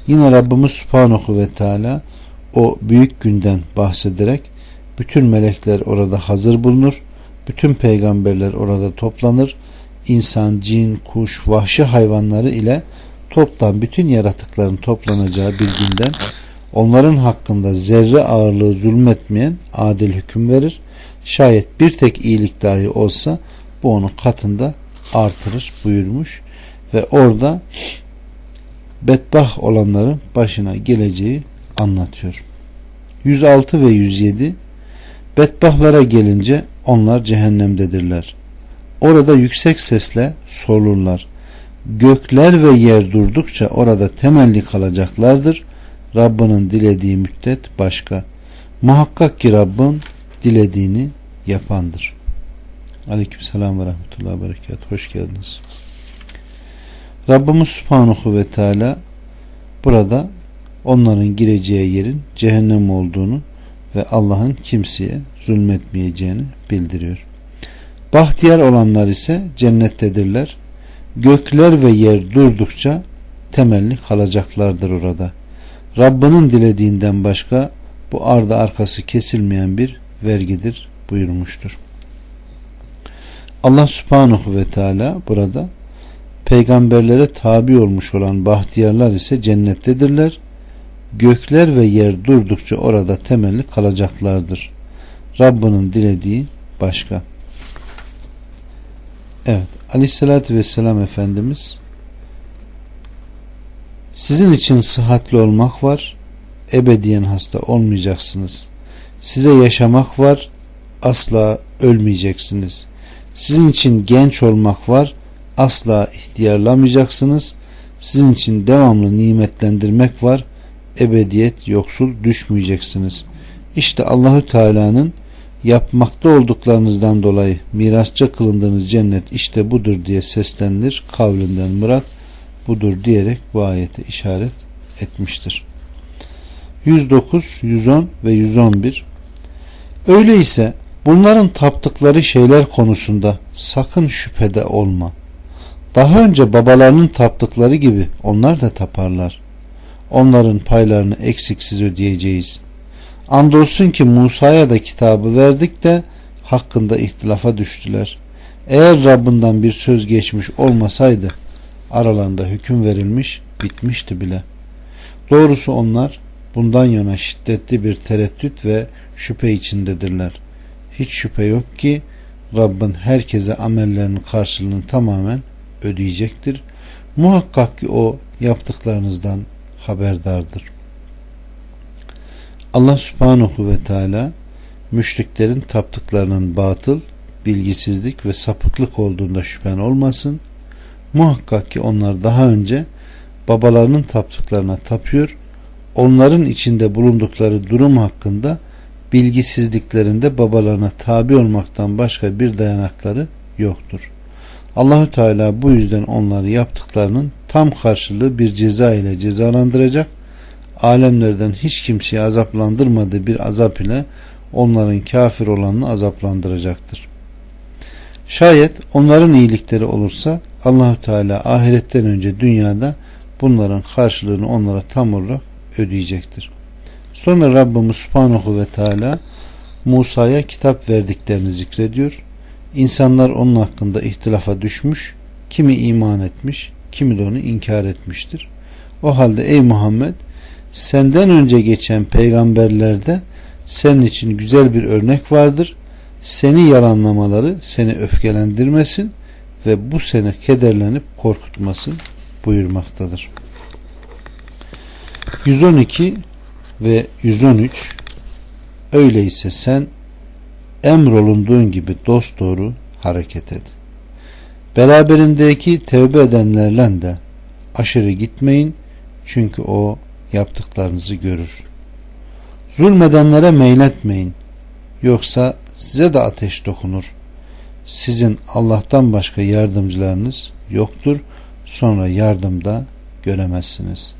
Yine Rabbimiz Subhanahu ve Teala o büyük günden bahsederek bütün melekler orada hazır bulunur. Bütün peygamberler orada toplanır. İnsan, cin, kuş, vahşi hayvanları ile toptan bütün yaratıkların toplanacağı bir günden onların hakkında zerre ağırlığı zulmetmeyen adil hüküm verir. Şayet bir tek iyilik dahi olsa bu onun katında artırır buyurmuş ve orada bedbaht olanların başına geleceği anlatıyor. 106 ve 107 bedbahtlara gelince onlar cehennemdedirler. Orada yüksek sesle sorulurlar. Gökler ve yer durdukça orada temelli kalacaklardır. Rabbinin dilediği müddet başka. Muhakkak ki Rabbin dilediğini yapandır. Aleykümselam ve rahmetullahi ve berekatuhu. Hoş geldiniz. Rabbimiz Subhanahu ve Teala burada onların gireceği yerin cehennem olduğunu ve Allah'ın kimseye zulmetmeyeceğini bildiriyor. Bahtiyar olanlar ise cennettedirler. Gökler ve yer durdukça temelli kalacaklardır orada. Rabbinin dilediğinden başka bu ardı arkası kesilmeyen bir vergidir buyurmuştur. Allah Subhanahu ve Teala burada peygamberlere tabi olmuş olan bahtiyarlar ise cennettedirler. Gökler ve yer durdukça orada temelli kalacaklardır. Rabbinin dilediği başka. Evet, Aleyhisselatü Vesselam Efendimiz sizin için sıhhatli olmak var, ebediyen hasta olmayacaksınız. Size yaşamak var, asla ölmeyeceksiniz. Sizin için genç olmak var, asla ihtiyarlamayacaksınız. Sizin için devamlı nimetlendirmek var, ebediyet yoksul düşmeyeceksiniz. İşte Allahü Teala'nın yapmakta olduklarınızdan dolayı mirasçı kılındığınız cennet işte budur diye seslenilir. Kavlinden murat budur diyerek bu ayete işaret etmiştir. 109, 110 ve 111 Öyleyse bunların taptıkları şeyler konusunda sakın şüphede olma. Daha önce babalarının taptıkları gibi onlar da taparlar. Onların paylarını eksiksiz ödeyeceğiz. Andolsun ki Musa'ya da kitabı verdik de hakkında ihtilafa düştüler. Eğer Rabbinden bir söz geçmiş olmasaydı aralarında hüküm verilmiş bitmişti bile. Doğrusu onlar bundan yana şiddetli bir tereddüt ve şüphe içindedirler. Hiç şüphe yok ki Rabbin herkese amellerinin karşılığını tamamen ödeyecektir. Muhakkak ki o yaptıklarınızdan haberdardır. Allah Subhanahu ve Teala müşriklerin taptıklarının batıl, bilgisizlik ve sapıklık olduğunda şüphen olmasın. Muhakkak ki onlar daha önce babalarının taptıklarına tapıyor, onların içinde bulundukları durum hakkında bilgisizliklerinde babalarına tabi olmaktan başka bir dayanakları yoktur. Allahü Teala bu yüzden onları yaptıklarının tam karşılığı bir ceza ile cezalandıracak. Alemlerden hiç kimseyi azaplandırmadığı bir azap ile onların kafir olanını azaplandıracaktır. Şayet onların iyilikleri olursa Allahü Teala ahiretten önce dünyada bunların karşılığını onlara tam olarak ödeyecektir. Sonra Rabbimiz Subhanahu ve Teala Musa'ya kitap verdiklerini zikrediyor. İnsanlar onun hakkında ihtilafa düşmüş, kimi iman etmiş, kimi de onu inkar etmiştir. O halde ey Muhammed, senden önce geçen peygamberlerde senin için güzel bir örnek vardır. Seni yalanlamaları seni öfkelendirmesin ve bu seni kederlenip korkutmasın buyurmaktadır. 112 ve 113 Öyleyse sen emrolunduğun gibi dosdoğru hareket et. Beraberindeki tevbe edenlerle de aşırı gitmeyin, çünkü o yaptıklarınızı görür. Zulmedenlere meyletmeyin, yoksa size de ateş dokunur. Sizin Allah'tan başka yardımcılarınız yoktur, sonra yardım da göremezsiniz.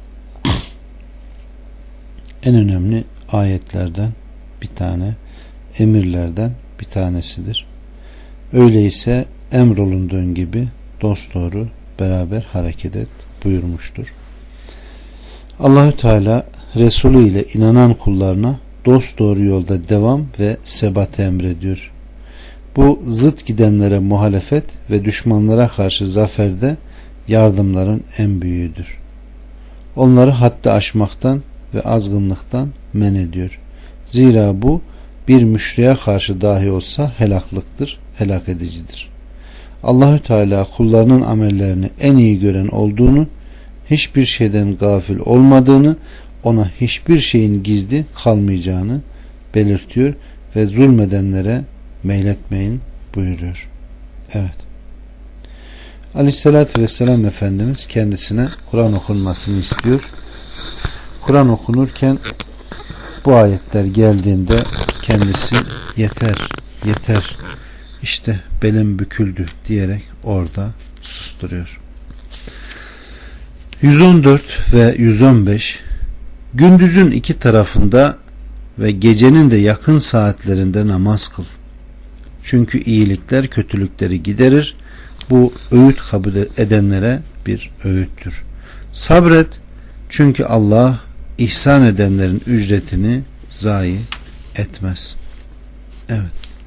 En önemli ayetlerden bir tane, emirlerden bir tanesidir. Öyleyse emrolunduğun gibi dosdoğru beraber hareket et buyurmuştur. Allahü Teala Resulü ile inanan kullarına dosdoğru yolda devam ve sebat emrediyor. Bu zıt gidenlere muhalefet ve düşmanlara karşı zaferde yardımların en büyüğüdür. Onları haddi aşmaktan ve azgınlıktan men ediyor. Zira bu bir müşriye karşı dahi olsa helaklıktır, helak edicidir. Allahü Teala kullarının amellerini en iyi gören olduğunu, hiçbir şeyden gafil olmadığını, ona hiçbir şeyin gizli kalmayacağını belirtiyor ve zulmedenlere meyletmeyin buyuruyor. Evet. Aleyhissalatü vesselam Efendimiz kendisine Kur'an okunmasını istiyor. Kur'an okunurken bu ayetler geldiğinde kendisi yeter işte belim büküldü diyerek orada susturuyor. 114 ve 115 gündüzün iki tarafında ve gecenin de yakın saatlerinde namaz kıl. Çünkü iyilikler kötülükleri giderir. Bu öğüt kabul edenlere bir öğüttür. Sabret, çünkü Allah ihsan edenlerin ücretini zayi etmez. Evet.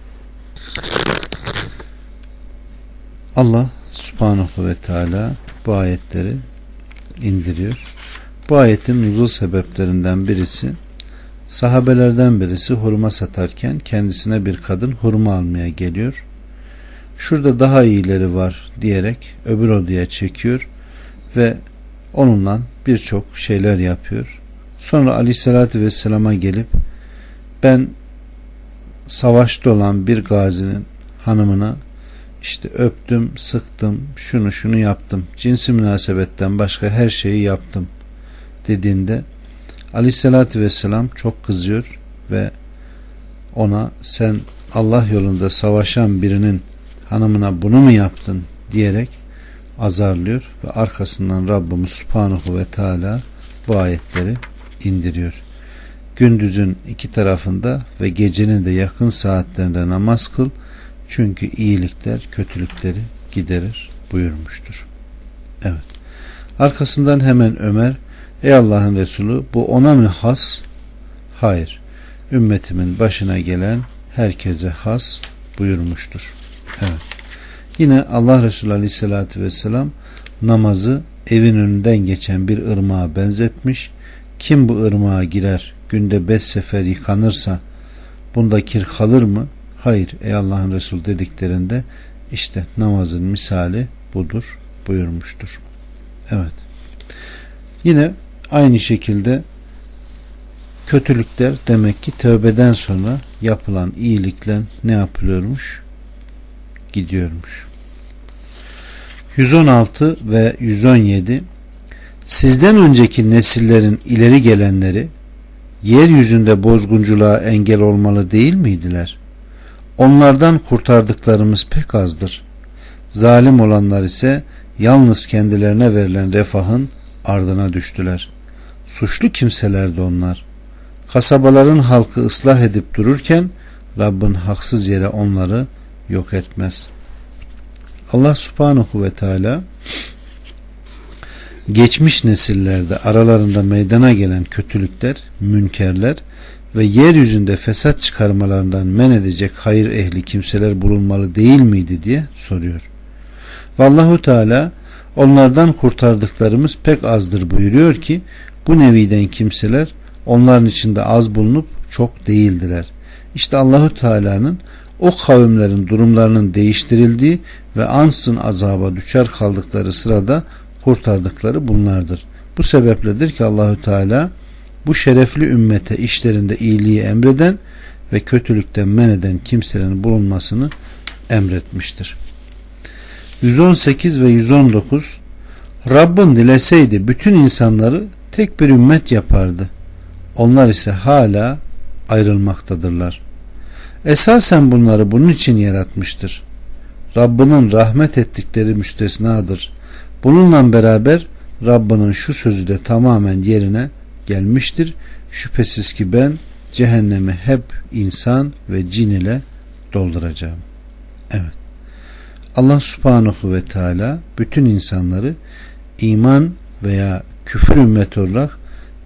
Allah Subhanahu ve Teala bu ayetleri indiriyor. Bu ayetin nuzul sebeplerinden birisi, sahabelerden birisi hurma satarken kendisine bir kadın hurma almaya geliyor. Şurada daha iyileri var diyerek öbür odaya çekiyor ve onunla birçok şeyler yapıyor. Sonra Aleyhisselatü Vesselam'a gelip ben savaşta olan bir gazinin hanımına işte öptüm, sıktım, şunu yaptım, cinsi münasebetten başka her şeyi yaptım dediğinde Aleyhisselatü Vesselam çok kızıyor ve ona sen Allah yolunda savaşan birinin hanımına bunu mu yaptın diyerek azarlıyor ve arkasından Rabbimiz Subhanahu ve Teala bu ayetleri indiriyor. Gündüzün iki tarafında ve gecenin de yakın saatlerinde namaz kıl, çünkü iyilikler kötülükleri giderir buyurmuştur. Evet. Arkasından hemen Ömer, ey Allah'ın Resulü, bu ona mı has? Hayır. Ümmetimin başına gelen herkese has buyurmuştur. Evet. Yine Allah Resulü Aleyhisselatü Vesselam namazı evin önünden geçen bir ırmağa benzetmiş. Kim bu ırmağa girer, günde 5 sefer yıkanırsa bunda kir kalır mı? Hayır ey Allah'ın Resulü dediklerinde işte namazın misali budur buyurmuştur. Evet. Yine aynı şekilde kötülükler demek ki tövbeden sonra yapılan iyilikle ne yapılıyormuş? Gidiyormuş. 116 ve 117 sizden önceki nesillerin ileri gelenleri yeryüzünde bozgunculuğa engel olmalı değil miydiler? Onlardan kurtardıklarımız pek azdır. Zalim olanlar ise yalnız kendilerine verilen refahın ardına düştüler. Suçlu kimselerdi onlar. Kasabaların halkı ıslah edip dururken Rabbin haksız yere onları yok etmez. Allah Subhanahu ve Teala geçmiş nesillerde aralarında meydana gelen kötülükler, münkerler ve yeryüzünde fesat çıkarmalarından men edecek hayır ehli kimseler bulunmalı değil miydi diye soruyor. Vallahu Teala onlardan kurtardıklarımız pek azdır buyuruyor ki bu neviden kimseler onların içinde az bulunup çok değildiler. İşte Allahu Teala'nın o kavimlerin durumlarının değiştirildiği ve ansızın azaba düşer kaldıkları sırada kurtardıkları bunlardır. Bu sebepledir ki Allahu Teala bu şerefli ümmete işlerinde iyiliği emreden ve kötülükten men eden kimselerin bulunmasını emretmiştir. 118 ve 119 Rabbin dileseydi bütün insanları tek bir ümmet yapardı. Onlar ise hala ayrılmaktadırlar. Esasen bunları bunun için yaratmıştır. Rabbinin rahmet ettikleri müstesnadır. Bununla beraber Rabbinin şu sözü de tamamen yerine gelmiştir. Şüphesiz ki ben cehennemi hep insan ve cin ile dolduracağım. Evet. Allah Subhanahu ve Teala bütün insanları iman veya küfür ümmeti olarak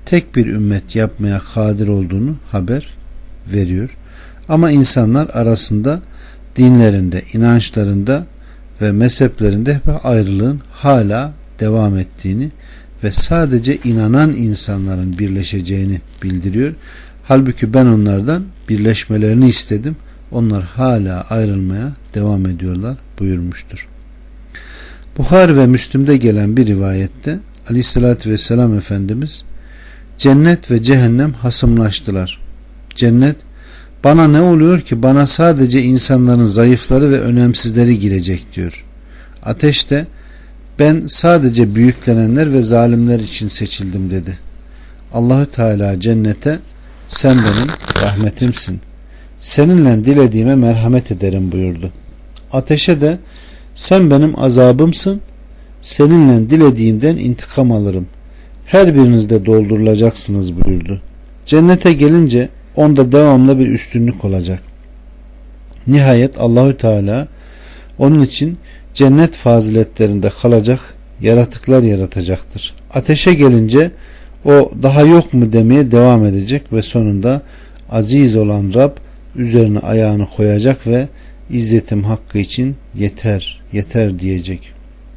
tek bir ümmet yapmaya kadir olduğunu haber veriyor. Ama insanlar arasında dinlerinde, inançlarında ve mezheplerinde hep ayrılığın hala devam ettiğini ve sadece inanan insanların birleşeceğini bildiriyor. Halbuki ben onlardan birleşmelerini istedim. Onlar hala ayrılmaya devam ediyorlar buyurmuştur. Buhari ve Müslim'de gelen bir rivayette Aleyhisselatü Vesselam Efendimiz cennet ve cehennem hasımlaştılar. Cennet, bana ne oluyor ki bana sadece insanların zayıfları ve önemsizleri girecek diyor. Ateş de ben sadece büyüklenenler ve zalimler için seçildim dedi. Allahü Teala cennete sen benim rahmetimsin. Seninle dilediğime merhamet ederim buyurdu. Ateşe de sen benim azabımsın. Seninle dilediğimden intikam alırım. Her biriniz de doldurulacaksınız buyurdu. Cennete gelince onda devamlı bir üstünlük olacak. Nihayet Allahü Teala onun için cennet faziletlerinde kalacak yaratıklar yaratacaktır. Ateşe gelince o daha yok mu demeye devam edecek ve sonunda aziz olan Rab üzerine ayağını koyacak ve İzzetim hakkı için yeter, yeter diyecek.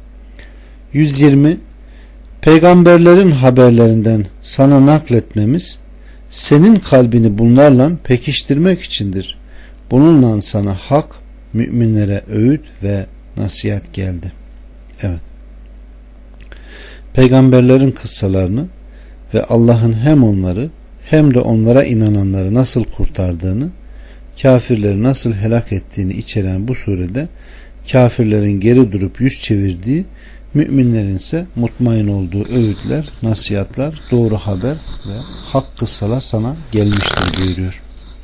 120. Peygamberlerin haberlerinden sana nakletmemiz senin kalbini bunlarla pekiştirmek içindir. Bununla sana hak, müminlere öğüt ve nasihat geldi. Evet. Peygamberlerin kıssalarını ve Allah'ın hem onları hem de onlara inananları nasıl kurtardığını, kafirleri nasıl helak ettiğini içeren bu surede kafirlerin geri durup yüz çevirdiği, müminlerin ise mutmain olduğu öğütler, nasihatler, doğru haber ve hak kıssalar sana gelmiştir buyuruyor.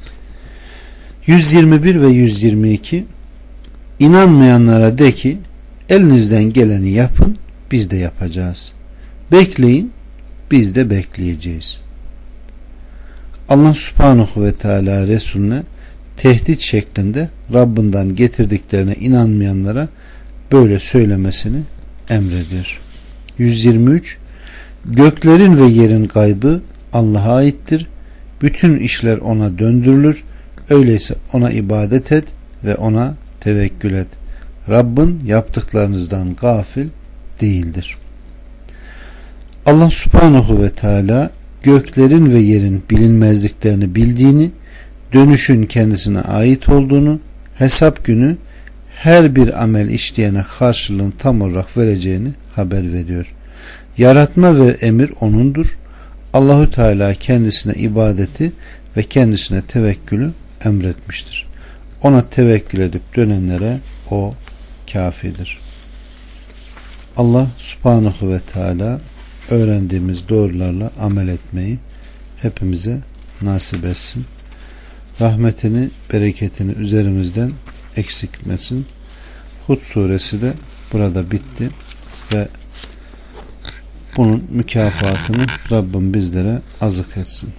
121 ve 122. İnanmayanlara de ki elinizden geleni yapın, biz de yapacağız. Bekleyin, biz de bekleyeceğiz. Allah Subhanahu ve Teala Resulüne tehdit şeklinde Rabbinden getirdiklerine inanmayanlara böyle söylemesini emrediyor. 123. Göklerin ve yerin gaybı Allah'a aittir. Bütün işler ona döndürülür. Öyleyse ona ibadet et ve ona tevekkül et. Rabbin yaptıklarınızdan gafil değildir. Allah Subhanahu ve Teala göklerin ve yerin bilinmezliklerini bildiğini, dönüşün kendisine ait olduğunu, hesap günü her bir amel işleyene karşılığını tam olarak vereceğini haber veriyor. Yaratma ve emir O'nundur. Allahü Teala kendisine ibadeti ve kendisine tevekkülü emretmiştir. Ona tevekkül edip dönenlere O kafidir. Allah Subhanahu ve Teala öğrendiğimiz doğrularla amel etmeyi hepimize nasip etsin. Rahmetini, bereketini üzerimizden eksiltmesin. Hud suresi de burada bitti ve bunun mükafatını Rabbim bizlere azık etsin.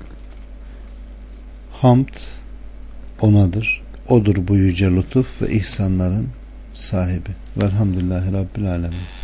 Hamd O'nadır. O'dur bu yüce lütuf ve ihsanların sahibi. Velhamdülillahi Rabbil Alemin.